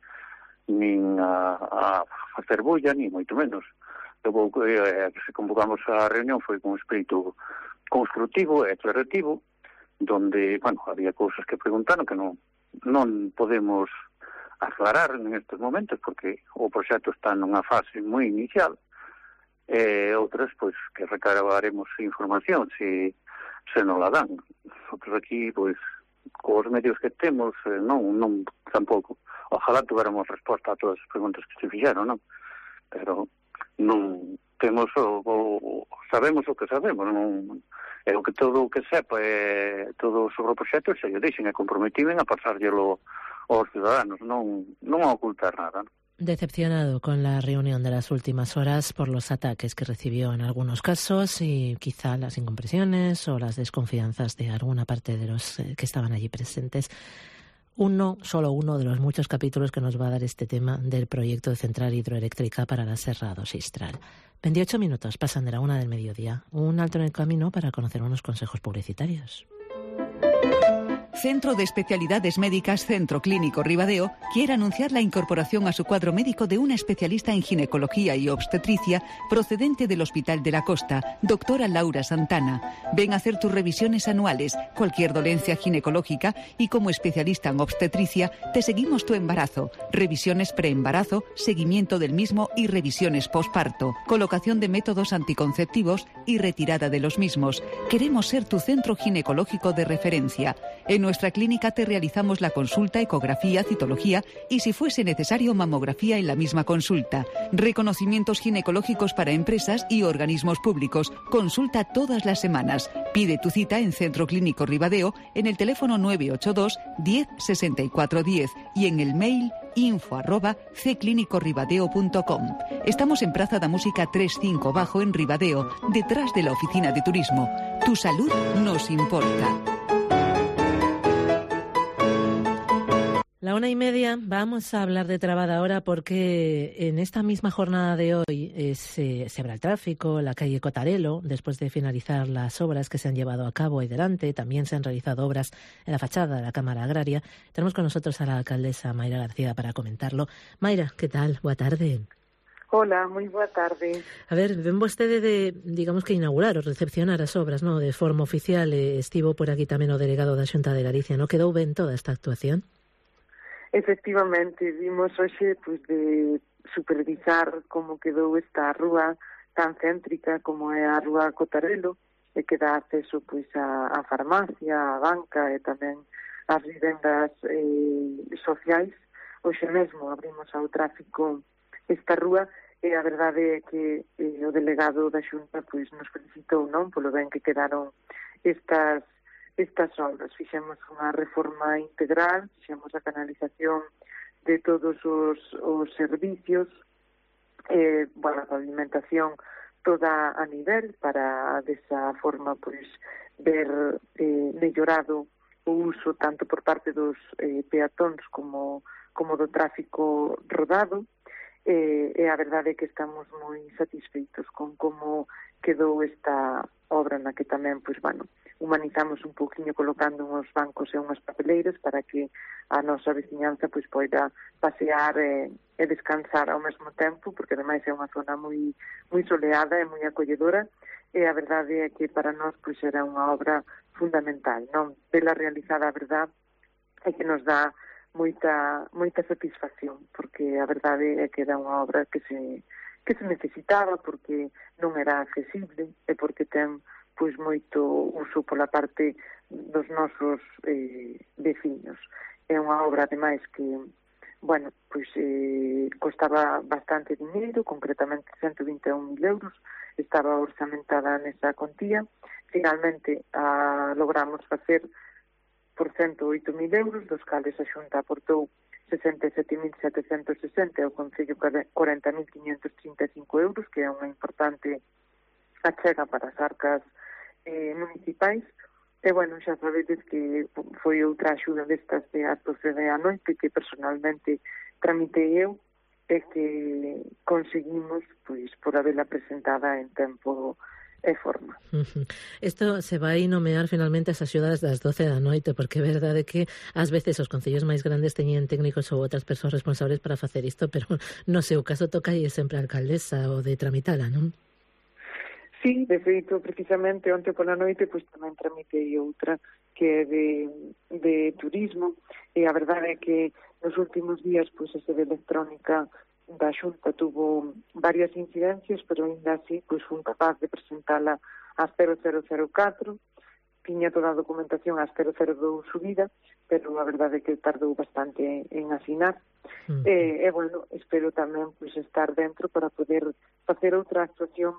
a facer bulla, ni moito menos. Se convocamos a reunión foi con un espírito constructivo e aclarativo, donde, bueno, había cousas que preguntaron que non podemos aclarar en estes momentos, porque o proxecto está nunha fase moi inicial, e outras, pois, que recabaremos información se non la dan. Nosotros aquí, pois, cos medios que temos, non tampouco. Ojalá tuviéramos resposta a todas as preguntas que se fixeron, non? Pero non temos sabemos o que sabemos, non é o que todo o que sepa todo sobre o proxecto se lle deixen e comprometiven a pasárllelo aos ciudadanos, non a ocultar nada, non? Decepcionado con la reunión de las últimas horas por los ataques que recibió en algunos casos y quizá las incomprensiones o las desconfianzas de alguna parte de los que estaban allí presentes. Solo uno de los muchos capítulos que nos va a dar este tema del proyecto de central hidroeléctrica para la Serra do Sistral. 28 minutos pasan de la 1 del mediodía. Un alto en el camino para conocer unos consejos publicitarios. Centro de Especialidades Médicas Centro Clínico Ribadeo quiere anunciar la incorporación a su cuadro médico de una especialista en ginecología y obstetricia procedente del Hospital de la Costa, doctora Laura Santana. Ven a hacer tus revisiones anuales, cualquier dolencia ginecológica y como especialista en obstetricia te seguimos tu embarazo, revisiones preembarazo, seguimiento del mismo y revisiones posparto, colocación de métodos anticonceptivos y retirada de los mismos. Queremos ser tu centro ginecológico de referencia. En nuestra clínica te realizamos la consulta, ecografía, citología y, si fuese necesario, mamografía en la misma consulta. Reconocimientos ginecológicos para empresas y organismos públicos. Consulta todas las semanas. Pide tu cita en Centro Clínico Ribadeo en el teléfono 982 10 64 10 y en el mail info@cclinicoribadeo.com. Estamos en Praza da Música 35 Bajo en Ribadeo, detrás de la oficina de turismo. Tu salud nos importa. La 1:30, vamos a hablar de Trabada ahora porque en esta misma jornada de hoy se abre el tráfico, la calle Cotarelo, después de finalizar las obras que se han llevado a cabo ahí delante. También se han realizado obras en la fachada de la Cámara Agraria. Tenemos con nosotros a la alcaldesa Mayra García para comentarlo. Mayra, ¿qué tal? Boa tarde. Hola, moi boa tarde. A ver, ven vostede de, digamos que inaugurar ou recepcionar as obras, ¿no? De forma oficial. Estivo por aquí tamén o delegado da Xunta de Galicia, ¿no? Quedou ben toda esta actuación? Efectivamente, vimos hoxe pues, de supervisar como quedou esta rúa tan céntrica como é a rúa Cotarelo, e que dá acceso pues, a farmacia, a banca e tamén as vivendas sociais. Hoxe mesmo abrimos ao tráfico esta rúa e a verdade é que o delegado da Xunta pues, nos felicitou, non, polo ben que quedaron estas obras. Fixemos unha reforma integral, fixemos a canalización de todos os servicios, a pavimentación toda a nivel para desa forma pois ver mellorado o uso tanto por parte dos peatóns como do tráfico rodado. E a verdade é que estamos moi satisfeitos con como quedou esta obra na que tamén, pois, humanizamos un pouquiño colocando uns bancos e unhas papeleiras para que a nosa veciñanza pois poida pasear e descansar ao mesmo tempo, porque ademais é unha zona moi soleada e moi acolledora, e a verdade é que para nós pois era unha obra fundamental, non? Vela realizada, a verdade é que nos dá moita satisfacción, porque a verdade é que era unha obra que se necesitaba, porque non era accesible e porque ten pois moito uso pola parte dos nosos veciños. É unha obra, ademais, que costaba bastante dinheiro, concretamente 121.000 euros, estaba orzamentada nesa contía. Finalmente logramos facer por 108.000 euros, dos cales a Xunta aportou 67.760 e o Concello 40.535 euros, que é unha importante achega para as arcas municipais. E, xa sabedes que foi outra axuda destas de as 12 da noite que personalmente tramitei eu e que conseguimos, pois, por habela presentada en tempo e forma. Isto se vai nomear finalmente as axudas das 12 da noite, porque é verdade que ás veces os concellos máis grandes teñen técnicos ou outras persoas responsables para facer isto, pero no seu caso toca aí sempre a alcaldesa o de tramitala, non? Sí, de feito, precisamente onte pola noite pois tamén tramitei outra que é de turismo, e a verdade é que nos últimos días pois a sede electrónica da Xunta tuvo varias incidencias, pero ainda así pois fun capaz de presentala ás 0004, tiña toda a documentación ás 002 subida, pero a verdade é que tardou bastante en asinar. Espero tamén pois estar dentro para poder facer outra actuación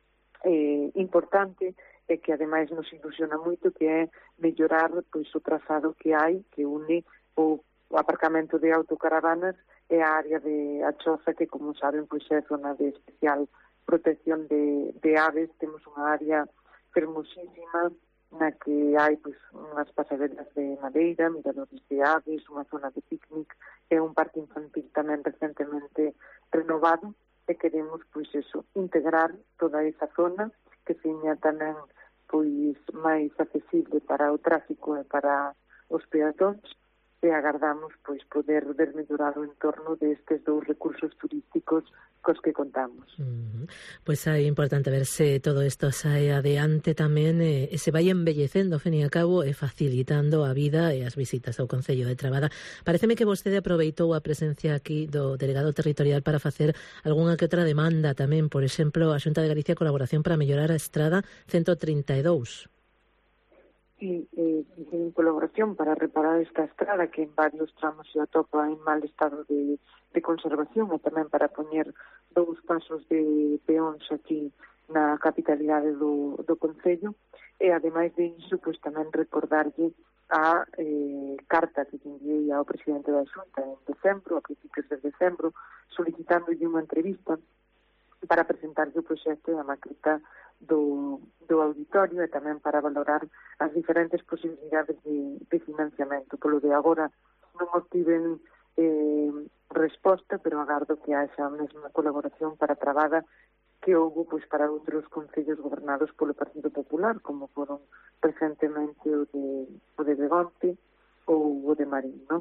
importante e que ademais nos ilusiona moito, que é mellorar pois o trazado que hai que une o aparcamento de autocaravanas e a área de Achoza, que como saben pois é zona de especial protección de aves. Temos unha área fermosísima na que hai pois unhas pasarelas de madeira, miradores de aves, unha zona de picnic e un parque infantil tamén recentemente renovado, e queremos pois integrar toda esa zona que tiña tamén pois máis accesible para o tráfico e para os peatóns, e agardamos pois poder ver mellorado o entorno destes dous recursos turísticos cos que contamos. Pois é importante ver se todo isto sae adiante tamén e se vai embellecendo, ao fin e a cabo, e facilitando a vida e as visitas ao Concello de Trabada. Paréceme que vostede aproveitou a presencia aquí do delegado territorial para facer algunha que outra demanda tamén, por exemplo, a Xunta de Galicia colaboración para mellorar a estrada 132. e en colaboración para reparar esta estrada que en varios tramos se atopa en mal estado de conservación e tamén para poñer 2 pasos de peóns aquí na capitalidade do Concello e ademais de iso pois tamén recordarlle a carta que enviei ao presidente da Xunta en decembro, a principios de decembro, solicitándolle unha entrevista para presentarlle o proxecto e a maqueta do auditorio e tamén para valorar as diferentes posibilidades de financiamento. Polo de agora non obtiven resposta, pero agardo que haxa a mesma colaboración para trabada que houve pois, para outros concellos gobernados polo Partido Popular, como foron recentemente o de Begonte ou o de Marín, non?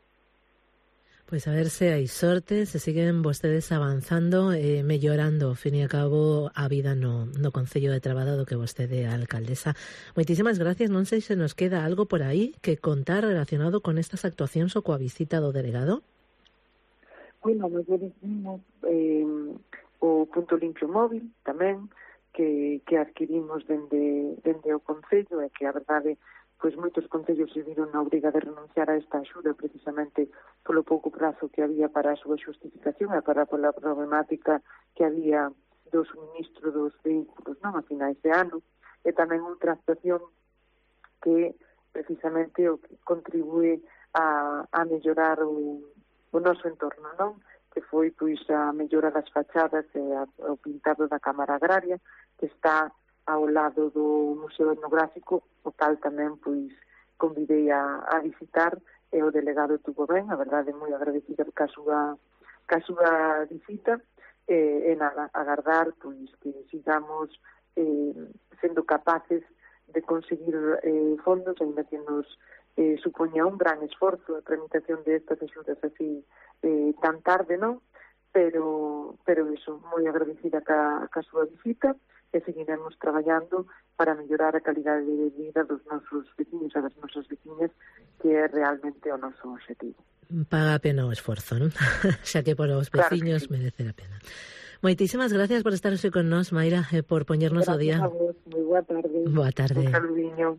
Pois a ver se hai sorte, se siguen vostedes avanzando e mellorando, ao fin e a cabo, a vida no Concello de Trabada do que vostede é a alcaldesa. Moitísimas gracias, non sei se nos queda algo por aí que contar relacionado con estas actuacións ou coa visita do delegado? Bueno, nos dirigimos o punto limpio móvil tamén, que adquirimos dende o Concello e que a verdade pois moitos concellos se viron na obriga de renunciar a esta axuda precisamente polo pouco prazo que había para a súa xustificación e para pola problemática que había do suministro dos vehículos a finais de ano e tamén outra actuación que precisamente o que contribúe a mellorar o noso entorno, non? Que foi pois a mellora das fachadas e o pintado da Cámara Agraria que está ao lado do Museo Etnográfico, o tal tamén pois convidei a visitar e o delegado tuvo ben, a verdade moi agradecida ca súa visita e nada, agardar pois que sigamos sendo capaces de conseguir fondos, ainda que nos supoña un gran esforzo a tramitación de estas axudas así tan tarde, non? Pero iso, moi agradecida ca súa visita e seguiremos traballando para mellorar a calidade de vida dos nosos veciños e das nosas veciñas, que é realmente o noso objetivo. Paga a pena o esforzo, non? Xa que por os veciños claro merece a pena. Moitísimas gracias por estar hoxe con nós, Mayra, por poñernos o día. Gracias a vos, moi boa tarde. Boa tarde. Un saludiño.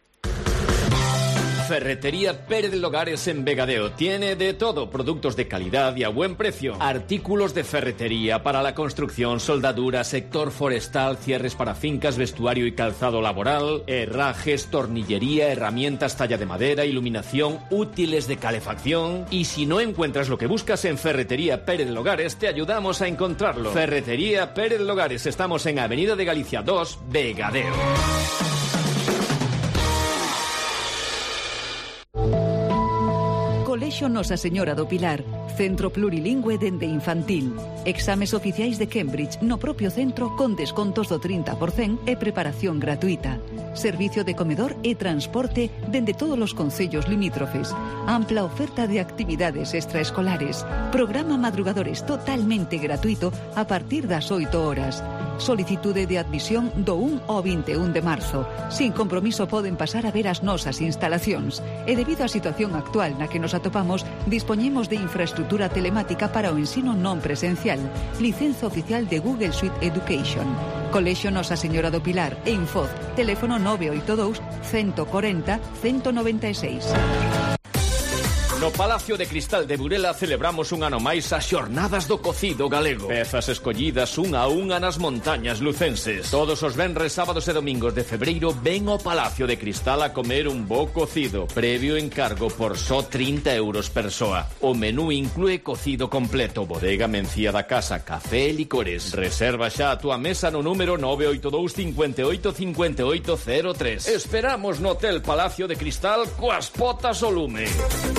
Ferretería Pérez de Logares en Vegadeo tiene de todo, productos de calidad y a buen precio, artículos de ferretería para la construcción, soldadura, sector forestal, cierres para fincas, vestuario y calzado laboral, herrajes, tornillería, herramientas, talla de madera, iluminación, útiles de calefacción. Y si no encuentras lo que buscas en Ferretería Pérez de Logares, te ayudamos a encontrarlo. Ferretería Pérez de Logares, estamos en Avenida de Galicia 2, Vegadeo. Colexio Nosa Señora do Pilar, centro plurilingüe dende infantil. Exames oficiais de Cambridge no propio centro con descontos do 30% e preparación gratuita. Servicio de comedor e transporte dende todos os concellos limítrofes. Ampla oferta de actividades extraescolares. Programa madrugadores totalmente gratuito a partir das 8 horas. Solicitude de admisión do 1 ao 21 de marzo. Sin compromiso poden pasar a ver as nosas instalacións. E debido á situación actual na que nos atopamos, dispoñemos de infraestructura telemática para o ensino non presencial. Licenza oficial de Google Suite Education. Colexio Nosa Señora do Pilar, en Foz, teléfono 982 140 196. No Palacio de Cristal de Burela celebramos un ano máis as xornadas do cocido galego. Pezas escollidas unha a unha nas montañas lucenses. Todos os venres, sábados e domingos de febreiro ven ao Palacio de Cristal a comer un bo cocido, previo encargo por só 30 euros persoa. O menú inclúe cocido completo, bodega, mencía da casa, café e licores. Reserva xa a túa mesa no número 982 58 5803. Esperamos no Hotel Palacio de Cristal coas potas ao lume.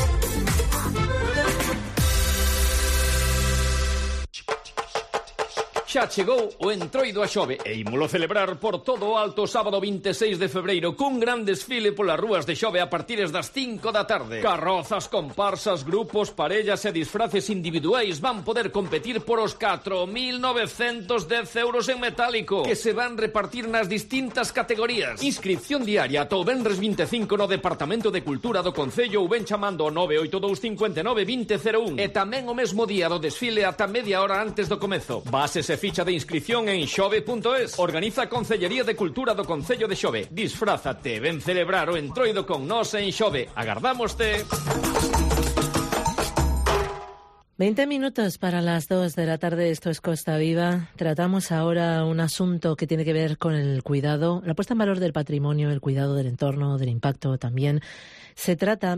Xa chegou o Entroido a Xove e ímolo celebrar por todo o alto sábado 26 de febreiro cun gran desfile polas rúas de Xove a partir das 5 da tarde. Carrozas, comparsas, grupos, parellas e disfraces individuais van poder competir por os 4.910 euros en metálico que se van repartir nas distintas categorías. Inscripción diaria ata o venres 25 no Departamento de Cultura do Concello ou ben chamando ao 982 59 2001 e tamén o mesmo día do desfile ata media hora antes do comezo. Bases e ficha de inscripción en xove.es. Organiza a Concellería de Cultura do Concello de Xove. Disfrázate, ven celebrar o entroido con nós en Xove. Agardámoste. 20 minutos para las 2 de la tarde, esto es Costa Viva. Tratamos ahora un asunto que tiene que ver con el cuidado, la puesta en valor del patrimonio, el cuidado del entorno, del impacto también. Se trata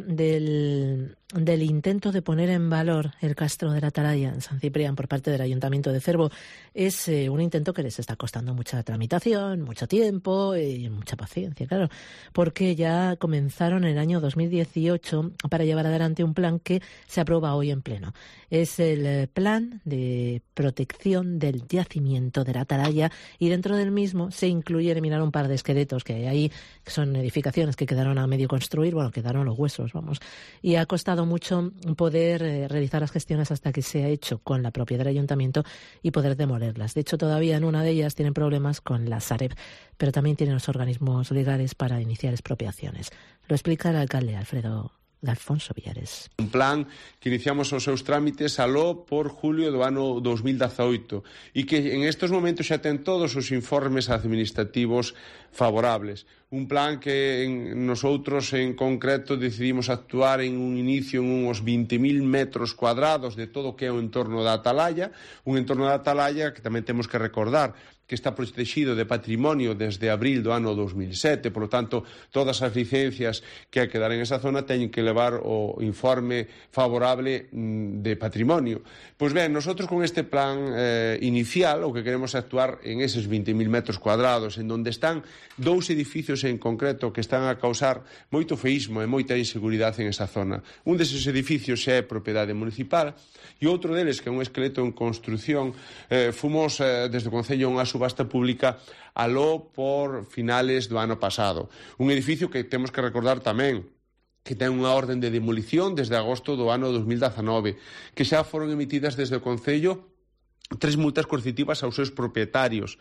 del intento de poner en valor el Castro de la Atalaya en San Ciprián por parte del Ayuntamiento de Cervo. Es un intento que les está costando mucha tramitación, mucho tiempo y mucha paciencia, claro, porque ya comenzaron en el año 2018 para llevar adelante un plan que se aprueba hoy en pleno. Es el plan de protección del yacimiento de la Atalaya y dentro del mismo se incluye eliminar un par de esqueletos que hay ahí, que son edificaciones que quedaron a medio construir, bueno, quedaron los huesos, vamos, y ha costado mucho poder realizar las gestiones hasta que se ha hecho con la propiedad del ayuntamiento y poder demolerlas. De hecho, todavía en una de ellas tienen problemas con la Sareb, pero también tienen los organismos legales para iniciar expropiaciones. Lo explica el alcalde Alfredo de Alfonso Villares. Un plan que iniciamos os seus trámites aló por julio do ano 2018 e que en estes momentos xa ten todos os informes administrativos favorables. Un plan que nosotros en concreto decidimos actuar en un inicio en uns 20.000 metros cuadrados de todo o que é o entorno da Atalaya, un entorno da Atalaya que tamén temos que recordar que está protegido de patrimonio desde abril do ano 2007, por lo tanto, todas as licencias que hai que dar en esa zona teñen que levar o informe favorable de patrimonio. Pois ben, nosotros con este plan inicial, o que queremos actuar en eses 20.000 metros cuadrados, en donde están dous edificios en concreto que están a causar moito feísmo e moita inseguridade en esa zona. Un deses edificios é propiedade municipal e outro deles, que é un esqueleto en construción, fomos desde o Concello unha subasta pública aló por finales do ano pasado. Un edificio que temos que recordar tamén que ten unha orden de demolición desde agosto do ano 2019, que xa foron emitidas desde o Concello 3 multas coercitivas aos seus propietarios.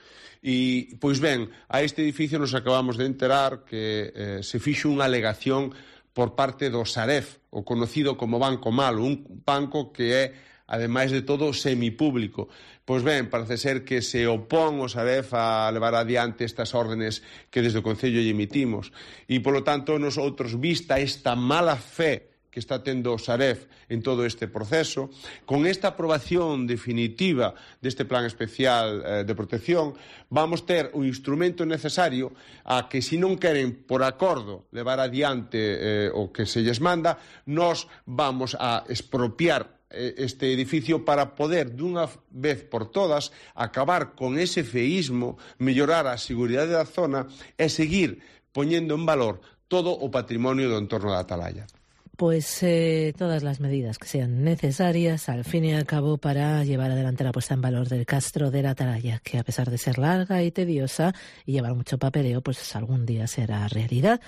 E, pois ben, a este edificio nos acabamos de enterar que se fixo unha alegación por parte do Saref, o conocido como Banco Malo, un banco que é, ademais de todo, semipúblico. Pois ben, parece ser que se opón o Saref a levar adiante estas órdenes que desde o Concello lle emitimos. E, polo tanto, nosotros, vista esta mala fe que está tendo o Saref en todo este proceso, con esta aprobación definitiva deste plan especial de protección, vamos ter o instrumento necesario a que, se non queren por acordo levar adiante o que se lles manda, nós vamos a expropiar este edificio para poder dunha vez por todas acabar con ese feísmo, mellorar a seguridade da zona e seguir poñendo en valor todo o patrimonio do entorno da Atalaya. Pues todas las medidas que sean necesarias, al fin y al cabo, para llevar adelante la puesta en valor del Castro de la Atalaya, que a pesar de ser larga y tediosa y llevar mucho papeleo, pues algún día será realidad.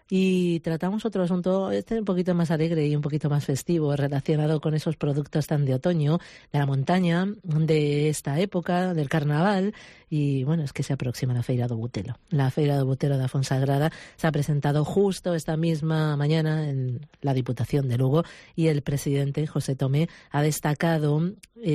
Y tratamos otro asunto un poquito más alegre y un poquito más festivo, relacionado con esos productos tan de otoño, de la montaña, de esta época, del carnaval. Y bueno, es que se aproxima la Feira do Butelo. La Feira do Butelo da Fonsagrada se ha presentado justo esta misma mañana en la Diputación de Lugo y el presidente, José Tomé, ha destacado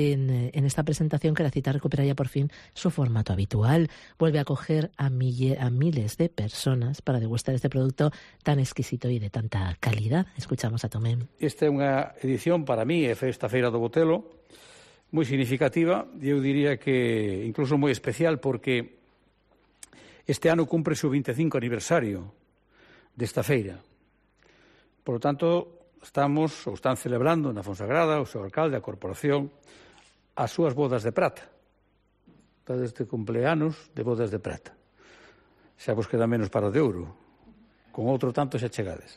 en esta presentación que la cita recupera ya por fin su formato habitual. Vuelve a acoger a miles de personas para degustar este producto tan exquisito e de tanta calidad. Escuchamos a Tomé. Esta é unha edición para mí, esta Feira do Botelo, moi significativa, e eu diría que incluso moi especial, porque este ano cumpre o 25 aniversario desta feira. Por lo tanto, están celebrando na Fonsagrada, o seu alcalde, a corporación, as súas bodas de prata. Este cumpleanos de bodas de prata. Xa vos queda menos para de ouro. Con outro tanto xa chegades.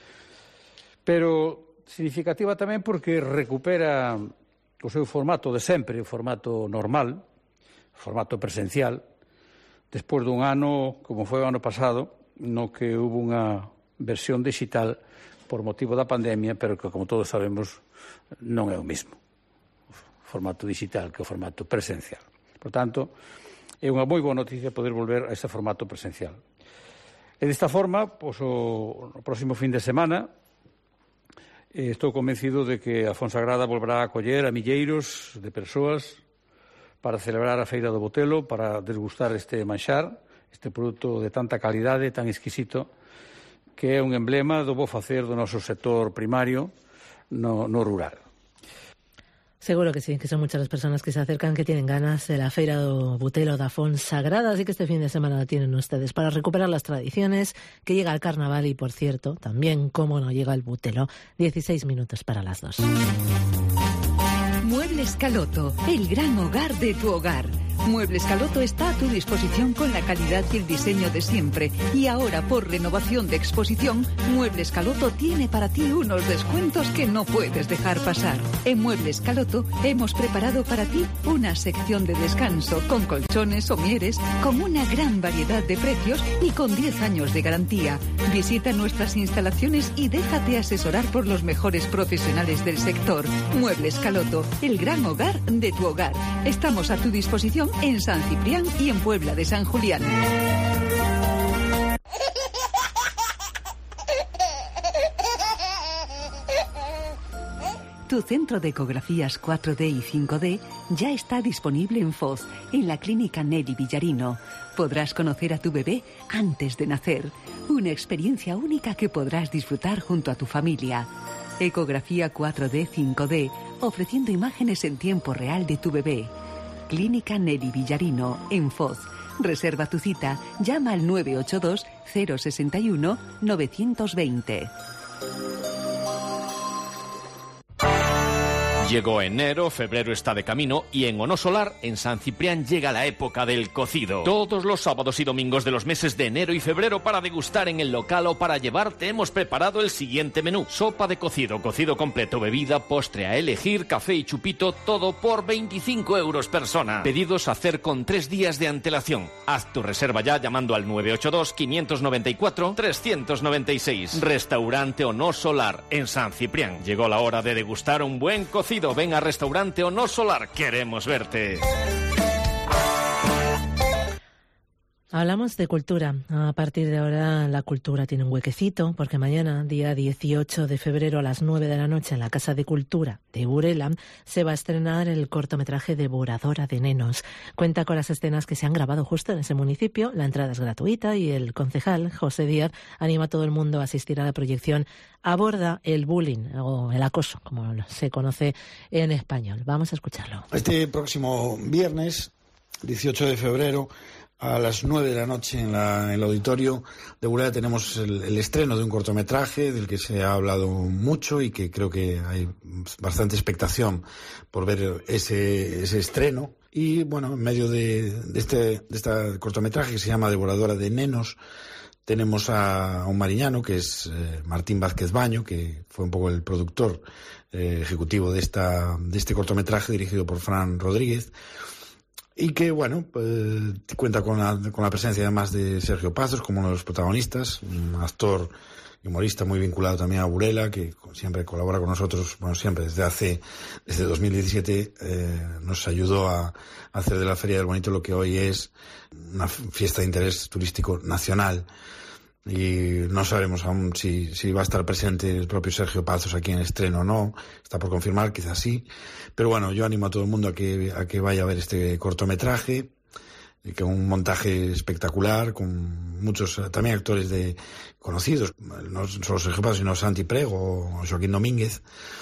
Pero significativa tamén porque recupera o seu formato de sempre, o formato normal, o formato presencial, despois dun ano, como foi o ano pasado, no que hubo unha versión digital por motivo da pandemia, pero que, como todos sabemos, non é o mesmo. O formato digital que o formato presencial. Por tanto, é unha moi boa noticia poder volver a ese formato presencial. E desta forma, pois, o próximo fin de semana, estou convencido de que a Fonsagrada volverá a acoller a milleiros de persoas para celebrar a Feira do Botelo, para desgustar este manxar, este produto de tanta calidade, tan exquisito, que é un emblema do bo facer do noso sector primario no rural. Seguro que sí, que son muchas las personas que se acercan, que tienen ganas de la Feira do Butelo da Fonsagrada, así que este fin de semana la tienen ustedes para recuperar las tradiciones, que llega el carnaval y, por cierto, también, cómo no, llega el Butelo. 16 minutos para las 2. Muebles Caloto, el gran hogar de tu hogar. Muebles Caloto está a tu disposición con la calidad y el diseño de siempre. Y ahora, por renovación de exposición, Muebles Caloto tiene para ti unos descuentos que no puedes dejar pasar. En Muebles Caloto hemos preparado para ti una sección de descanso con colchones, somieres, con una gran variedad de precios y con 10 años de garantía. Visita nuestras instalaciones y déjate asesorar por los mejores profesionales del sector. Muebles Caloto, el gran hogar de tu hogar. Estamos a tu disposición en San Ciprián y en Puebla de San Julián. Tu centro de ecografías 4D y 5D ya está disponible en Foz, en la clínica Nelly Villarino. Podrás conocer a tu bebé antes de nacer. Una experiencia única que podrás disfrutar junto a tu familia. Ecografía 4D, 5D, ofreciendo imágenes en tiempo real de tu bebé. Clínica Nelly Villarino, en Foz. Reserva tu cita, llama al 982 061 920. Llegó enero, febrero está de camino y en Onosolar, en San Ciprián, llega la época del cocido. Todos los sábados y domingos de los meses de enero y febrero para degustar en el local o para llevarte hemos preparado el siguiente menú. Sopa de cocido, cocido completo, bebida, postre a elegir, café y chupito, todo por 25 € persona. Pedidos a hacer con 3 días de antelación. Haz tu reserva ya llamando al 982-594-396. Restaurante Onosolar, en San Ciprián. Llegó la hora de degustar un buen cocido. Ven a Restaurante Onosolar, queremos verte. Hablamos de cultura. A partir de ahora la cultura tiene un huequecito, porque mañana, día 18 de febrero a las 9 de la noche en la Casa de Cultura de Burela, se va a estrenar el cortometraje Devoradora de Nenos. Cuenta con las escenas que se han grabado justo en ese municipio, la entrada es gratuita y el concejal, José Díaz, anima a todo el mundo a asistir a la proyección. Aborda el bullying o el acoso, como se conoce en español. Vamos a escucharlo. Este próximo viernes, 18 de febrero, a las 9 de la noche en el auditorio de Burela tenemos el estreno de un cortometraje del que se ha hablado mucho y que creo que hay bastante expectación por ver ese estreno. Y bueno, en medio de este cortometraje que se llama Devoradora de Nenos, tenemos a un mariñano que es Martín Vázquez Baño, que fue un poco el productor ejecutivo de este cortometraje dirigido por Fran Rodríguez. Y que, bueno, cuenta con la presencia además de Sergio Pazos como uno de los protagonistas, un actor y humorista muy vinculado también a Burela, que siempre colabora con nosotros, bueno, siempre, desde 2017, nos ayudó a hacer de la Feria del Bonito lo que hoy es una fiesta de interés turístico nacional. Y no sabemos aún si va a estar presente el propio Sergio Pazos aquí en el estreno o no. Está por confirmar, quizás sí. Pero bueno, yo animo a todo el mundo a que vaya a ver este cortometraje, que un montaje espectacular, con muchos también actores conocidos, no solo Sergio Pazos, sino Santi Prego o Joaquín Domínguez,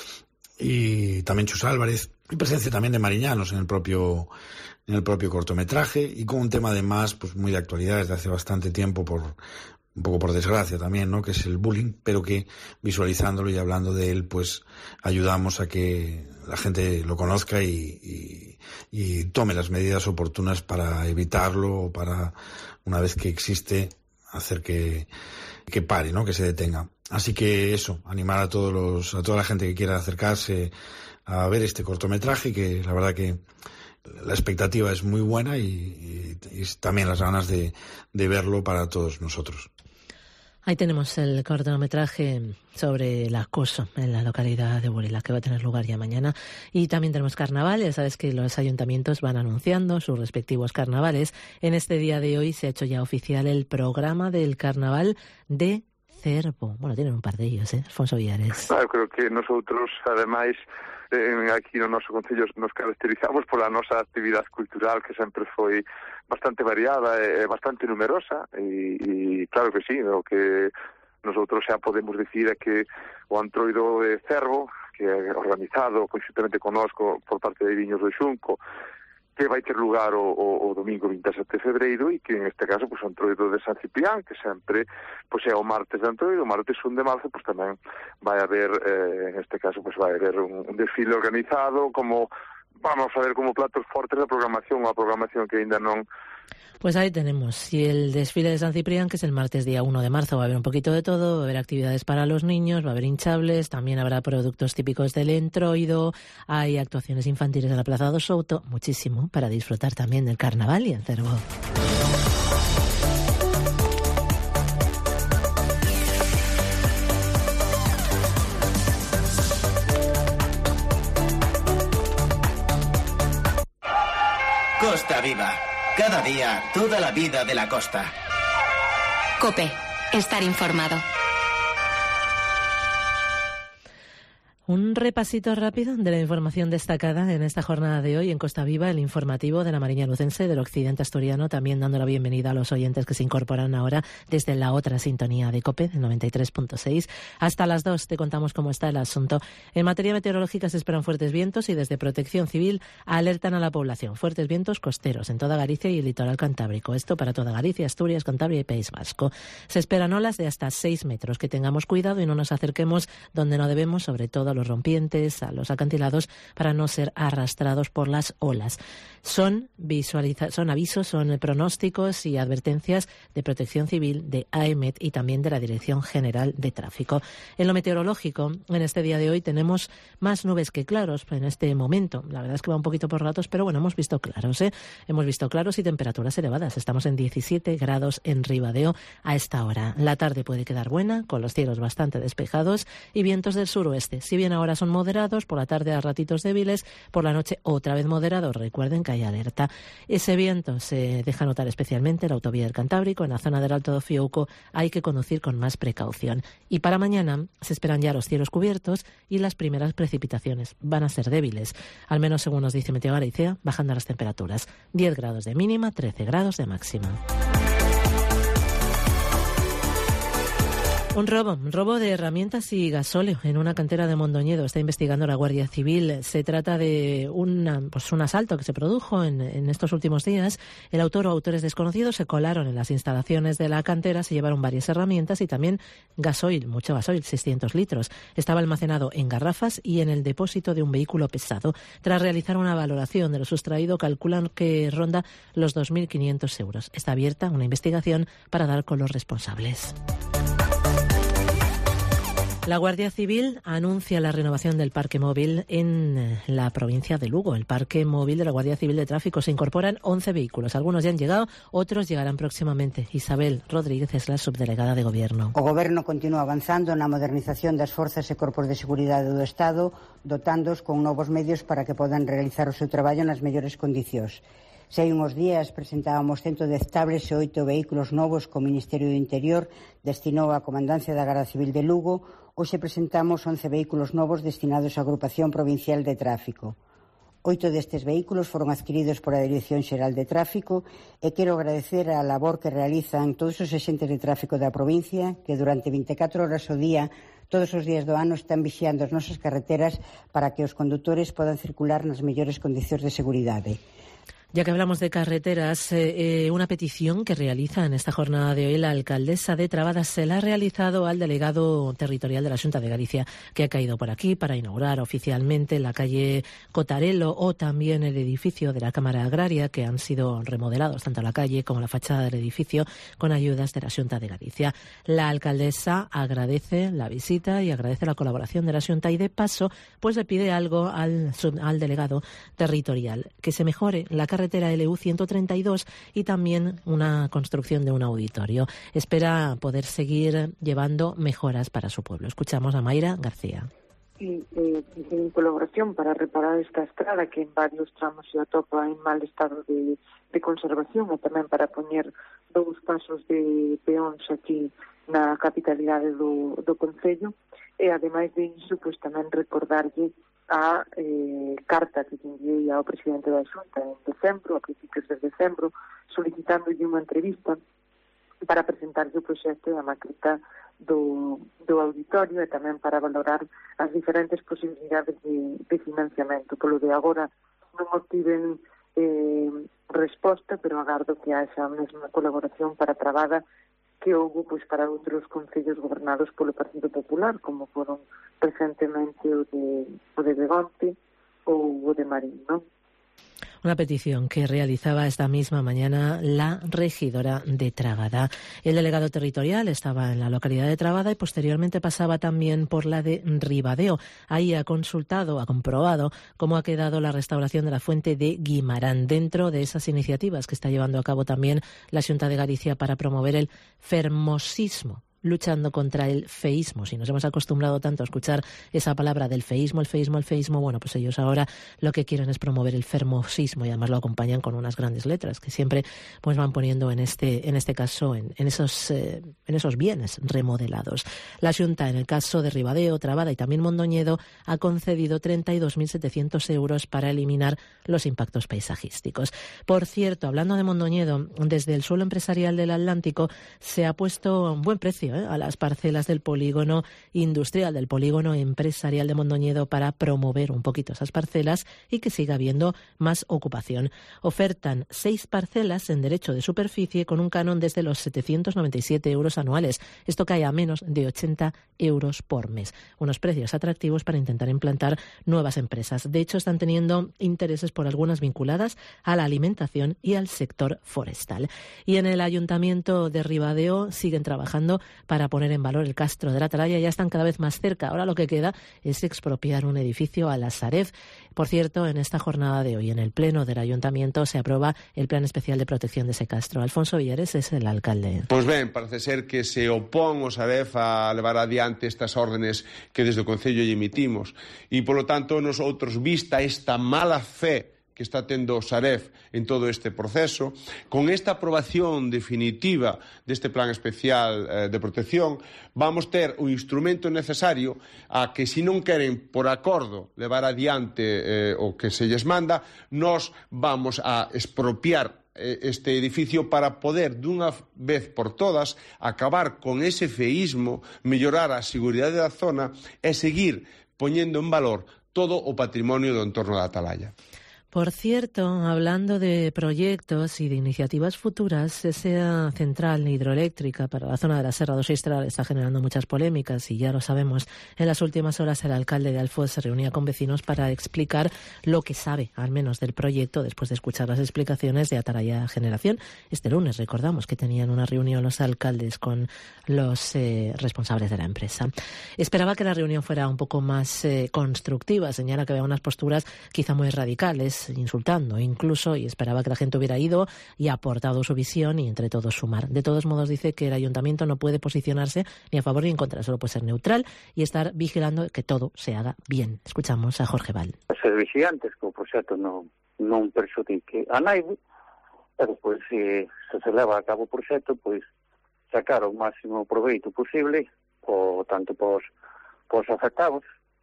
y también Chus Álvarez, y presencia también de mariñanos en el propio cortometraje, y con un tema además pues muy de actualidad desde hace bastante tiempo, un poco por desgracia también, ¿no?, que es el bullying, pero que visualizándolo y hablando de él, pues ayudamos a que la gente lo conozca y tome las medidas oportunas para evitarlo, o para, una vez que existe, hacer que pare, ¿no?, que se detenga. Así que eso, animar a toda la gente que quiera acercarse a ver este cortometraje, que la verdad que la expectativa es muy buena y también las ganas de verlo para todos nosotros. Ahí tenemos el cortometraje sobre el acoso en la localidad de Burela, que va a tener lugar ya mañana. Y también tenemos carnaval. Ya sabes que los ayuntamientos van anunciando sus respectivos carnavales. En este día de hoy se ha hecho ya oficial el programa del carnaval de Cervo. Bueno, tienen un par de ellos, Alfonso Villares. Eu creo que nosotros, ademais, aquí no noso concello nos caracterizamos pola nosa actividade cultural, que sempre foi bastante variada e bastante numerosa, e claro que sí, o que nosotros xa podemos dicir é que o Antroido de Cervo, que é organizado conjuntamente connosco por parte de Viños do Xunco, que vai ter lugar o domingo 27 de febreiro, e que en este caso o Antroido de San Ciprián, que sempre é o martes de Antroido, o martes 1 de marzo, tamén vai haber, en este caso, vai haber un desfile organizado, como vamos a ver como platos fortes da programación, unha programación que ainda non... Pues ahí tenemos, y el desfile de San Ciprián, que es el martes día 1 de marzo, va a haber un poquito de todo, va a haber actividades para los niños, va a haber hinchables, también habrá productos típicos del Entroido, hay actuaciones infantiles en la Plaza do Souto, muchísimo para disfrutar también del carnaval y en Cervo. Costa Viva. Cada día, toda la vida de la costa. COPE. Estar informado. Un repasito rápido de la información destacada en esta jornada de hoy en Costa Viva, el informativo de la Mariña Lucense del Occidente Asturiano, también dando la bienvenida a los oyentes que se incorporan ahora desde la otra sintonía de COPE, el 93.6. Hasta las 2 te contamos cómo está el asunto. En materia meteorológica se esperan fuertes vientos y desde Protección Civil alertan a la población. Fuertes vientos costeros en toda Galicia y el litoral cantábrico. Esto para toda Galicia, Asturias, Cantabria y País Vasco. Se esperan olas de hasta 6 metros. Que tengamos cuidado y no nos acerquemos donde no debemos, sobre todo los rompientes, a los acantilados, para no ser arrastrados por las olas. Son avisos, son pronósticos y advertencias de Protección Civil, de AEMET y también de la Dirección General de Tráfico. En lo meteorológico, en este día de hoy tenemos más nubes que claros en este momento. La verdad es que va un poquito por ratos, pero bueno, hemos visto claros, Hemos visto claros y temperaturas elevadas. Estamos en 17 grados en Ribadeo a esta hora. La tarde puede quedar buena, con los cielos bastante despejados y vientos del suroeste. Si bien ahora son moderados, por la tarde a ratitos débiles, por la noche otra vez moderados. Recuerden que hay alerta. Ese viento se deja notar especialmente en la autovía del Cantábrico, en la zona del Alto do Fiouco. Hay que conducir con más precaución. Y para mañana se esperan ya los cielos cubiertos y las primeras precipitaciones. Van a ser débiles, al menos según nos dice Meteo Galicia, bajando las temperaturas. 10 grados de mínima, 13 grados de máxima. Un robo de herramientas y gasóleo en una cantera de Mondoñedo. Está investigando la Guardia Civil. Se trata de un asalto que se produjo en estos últimos días. El autor o autores desconocidos se colaron en las instalaciones de la cantera, se llevaron varias herramientas y también gasoil, mucho gasoil, 600 litros. Estaba almacenado en garrafas y en el depósito de un vehículo pesado. Tras realizar una valoración de lo sustraído, calculan que ronda los 2.500 euros. Está abierta una investigación para dar con los responsables. La Guardia Civil anuncia la renovación del parque móvil en la provincia de Lugo. El parque móvil de la Guardia Civil de Tráfico. Se incorporan 11 vehículos. Algunos ya han llegado, otros llegarán próximamente. Isabel Rodríguez es la subdelegada de Goberno. O Goberno continúa avanzando na modernización das forzas e corpos de seguridade do Estado, dotándoos con novos medios para que podan realizar o seu traballo nas mellores condicións. Se hai uns días presentábamos 110 tablets e 8 vehículos novos que o Ministerio do Interior destinou á Comandancia da Garda Civil de Lugo. Hoxe presentamos 11 vehículos novos destinados á Agrupación Provincial de Tráfico. 8 destes vehículos foron adquiridos por a Dirección Xeral de Tráfico e quero agradecer a labor que realizan todos os axentes de tráfico da provincia que durante 24 horas ao día, todos os días do ano, están vixiando as nosas carreteras para que os condutores podan circular nas mellores condicións de seguridade. Ya que hablamos de carreteras, una petición que realiza en esta jornada de hoy la alcaldesa de Trabadas se la ha realizado al delegado territorial de la Xunta de Galicia, que ha caído por aquí para inaugurar oficialmente la calle Cotarelo o también el edificio de la Cámara Agraria, que han sido remodelados tanto la calle como la fachada del edificio con ayudas de la Xunta de Galicia. La alcaldesa agradece la visita y agradece la colaboración de la Xunta y de paso pues le pide algo al delegado territorial, que se mejore la carretera LU 132 y también una construcción de un auditorio. Espera poder seguir llevando mejoras para su pueblo. Escuchamos a Mayra García. y en colaboración para reparar esta estrada que en varios tramos se atopa en mal estado de conservación e tamén para poñer 2 pasos de peóns aquí na capitalidade do Concello e ademais de iso pois tamén recordarlle a carta que enviei ao presidente da Xunta en decembro, a principios de decembro, solicitándolle unha entrevista para presentarlle o proxecto e a maqueta do auditorio e tamén para valorar as diferentes posibilidades de financiamento. Polo de agora non obtiven resposta, pero agardo que haxa a mesma colaboración para trabada que houve pois, para outros concellos gobernados polo Partido Popular, como foron recentemente o de Begonte ou o de Marín, non? Una petición que realizaba esta misma mañana la regidora de Trabada. El delegado territorial estaba en la localidad de Trabada y posteriormente pasaba también por la de Ribadeo. Ahí ha comprobado cómo ha quedado la restauración de la fuente de Guimarán dentro de esas iniciativas que está llevando a cabo también la Xunta de Galicia para promover el fermosismo, luchando contra el feísmo. Si nos hemos acostumbrado tanto a escuchar esa palabra del feísmo, bueno, pues ellos ahora lo que quieren es promover el fermosismo y además lo acompañan con unas grandes letras que siempre pues van poniendo en este caso en esos bienes remodelados. La Xunta, en el caso de Ribadeo, Trabada y también Mondoñedo, ha concedido 32.700 euros para eliminar los impactos paisajísticos. Por cierto, hablando de Mondoñedo, desde el suelo empresarial del Atlántico se ha puesto un buen precio a las parcelas del polígono industrial, del polígono empresarial de Mondoñedo para promover un poquito esas parcelas y que siga habiendo más ocupación. Ofertan 6 parcelas en derecho de superficie con un canon desde los 797 euros anuales. Esto cae a menos de 80 euros por mes. Unos precios atractivos para intentar implantar nuevas empresas. De hecho, están teniendo intereses por algunas vinculadas a la alimentación y al sector forestal. Y en el Ayuntamiento de Ribadeo siguen trabajando para poner en valor el Castro de la Atalaya. Ya están cada vez más cerca. Ahora lo que queda es expropiar un edificio a la Sareb. Por cierto, en esta jornada de hoy, en el Pleno del Ayuntamiento, se aprueba el Plan Especial de Protección de ese castro. Alfonso Villares es el alcalde. Pois ben, parece ser que se opón o Sareb a levar adiante estas órdenes que desde o Concello lle emitimos. E, polo tanto, nosotros, vista esta mala fe que está tendo o Sareb en todo este proceso, con esta aprobación definitiva deste plan especial de protección, vamos ter o instrumento necesario a que, se non queren por acordo levar adiante o que se lles manda, nós vamos a expropiar este edificio para poder, dunha vez por todas, acabar con ese feísmo, mellorar a seguridade da zona e seguir poñendo en valor todo o patrimonio do entorno da Atalaya. Por cierto, hablando de proyectos y de iniciativas futuras, esa central hidroeléctrica para la zona de la Serra do Xistral está generando muchas polémicas y ya lo sabemos. En las últimas horas el alcalde de Alfoz se reunía con vecinos para explicar lo que sabe, al menos del proyecto, después de escuchar las explicaciones de Atalaya Generación. Este lunes recordamos que tenían una reunión los alcaldes con los responsables de la empresa. Esperaba que la reunión fuera un poco más constructiva, señala que había unas posturas quizá muy radicales, insultando incluso, y esperaba que la gente hubiera ido y aportado su visión y entre todos sumar. De todos modos, dice que el ayuntamiento no puede posicionarse ni a favor ni en contra, solo puede ser neutral y estar vigilando que todo se haga bien. Escuchamos a Jorge Val. Ser vigilantes que o proxecto non perxudique a naive e despois se leva a cabo o proxecto, pois sacar o máximo proveito posible tanto pos afectados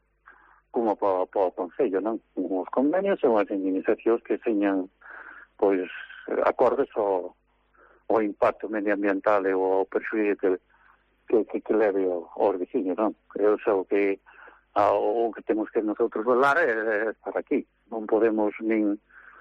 como para o Concello, non? Os convenios son as indemnizacións que señan pois acordes ao impacto medioambiental e ao perxuízo que leve aos veciños, non? Creo o que temos que nosotros velar é estar aquí. Non podemos nin...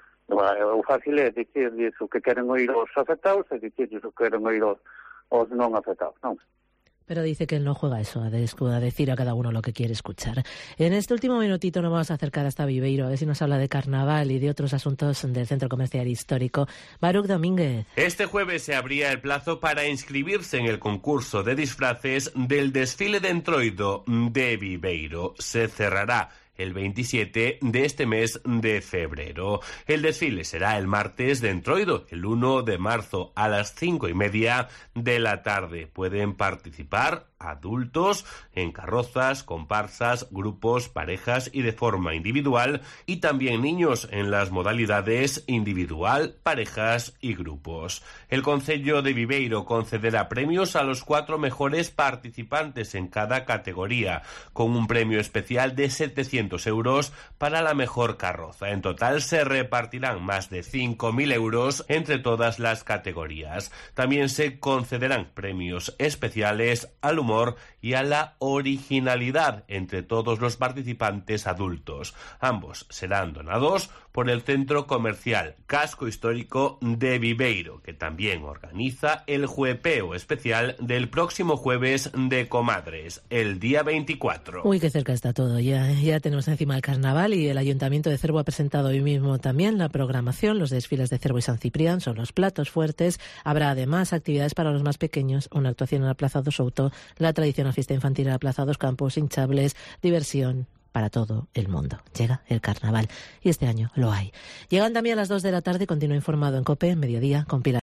O fácil é dicirles o que queren oír os afectados e dicirles o que queren oír os non afectados, non? Pero dice que él no juega eso, a decir a cada uno lo que quiere escuchar. En este último minutito nos vamos a acercar hasta Viveiro, a ver si nos habla de carnaval y de otros asuntos del Centro Comercial Histórico. Baruch Domínguez. Este jueves se abría el plazo para inscribirse en el concurso de disfraces del desfile de Entroido de Viveiro. Se cerrará el 27 de este mes de febrero. El desfile será el martes de Entroido, el 1 de marzo a las 5:30 de la tarde. Pueden participar adultos en carrozas, comparsas, grupos, parejas y de forma individual, y también niños en las modalidades individual, parejas y grupos. El Concello de Viveiro concederá premios a los 4 mejores participantes en cada categoría, con un premio especial de 700 euros para la mejor carroza. En total se repartirán más de 5.000 euros entre todas las categorías. También se concederán premios especiales al humor y a la originalidad entre todos los participantes adultos. Ambos serán donados por el Centro Comercial Casco Histórico de Viveiro, que también organiza el juepeo especial del próximo jueves de Comadres, el día 24. Uy, qué cerca está todo. Ya tenemos encima el carnaval, y el Ayuntamiento de Cervo ha presentado hoy mismo también la programación. Los desfiles de Cervo y San Ciprián son los platos fuertes. Habrá además actividades para los más pequeños, una actuación en la Plaza do Souto, la tradicional fiesta infantil en la Plaza dos Campos, hinchables, diversión para todo el mundo. Llega el carnaval y este año lo hay. Llegan también a las 2 de la tarde. Continúa informado en COPE, Mediodía, con Pilar.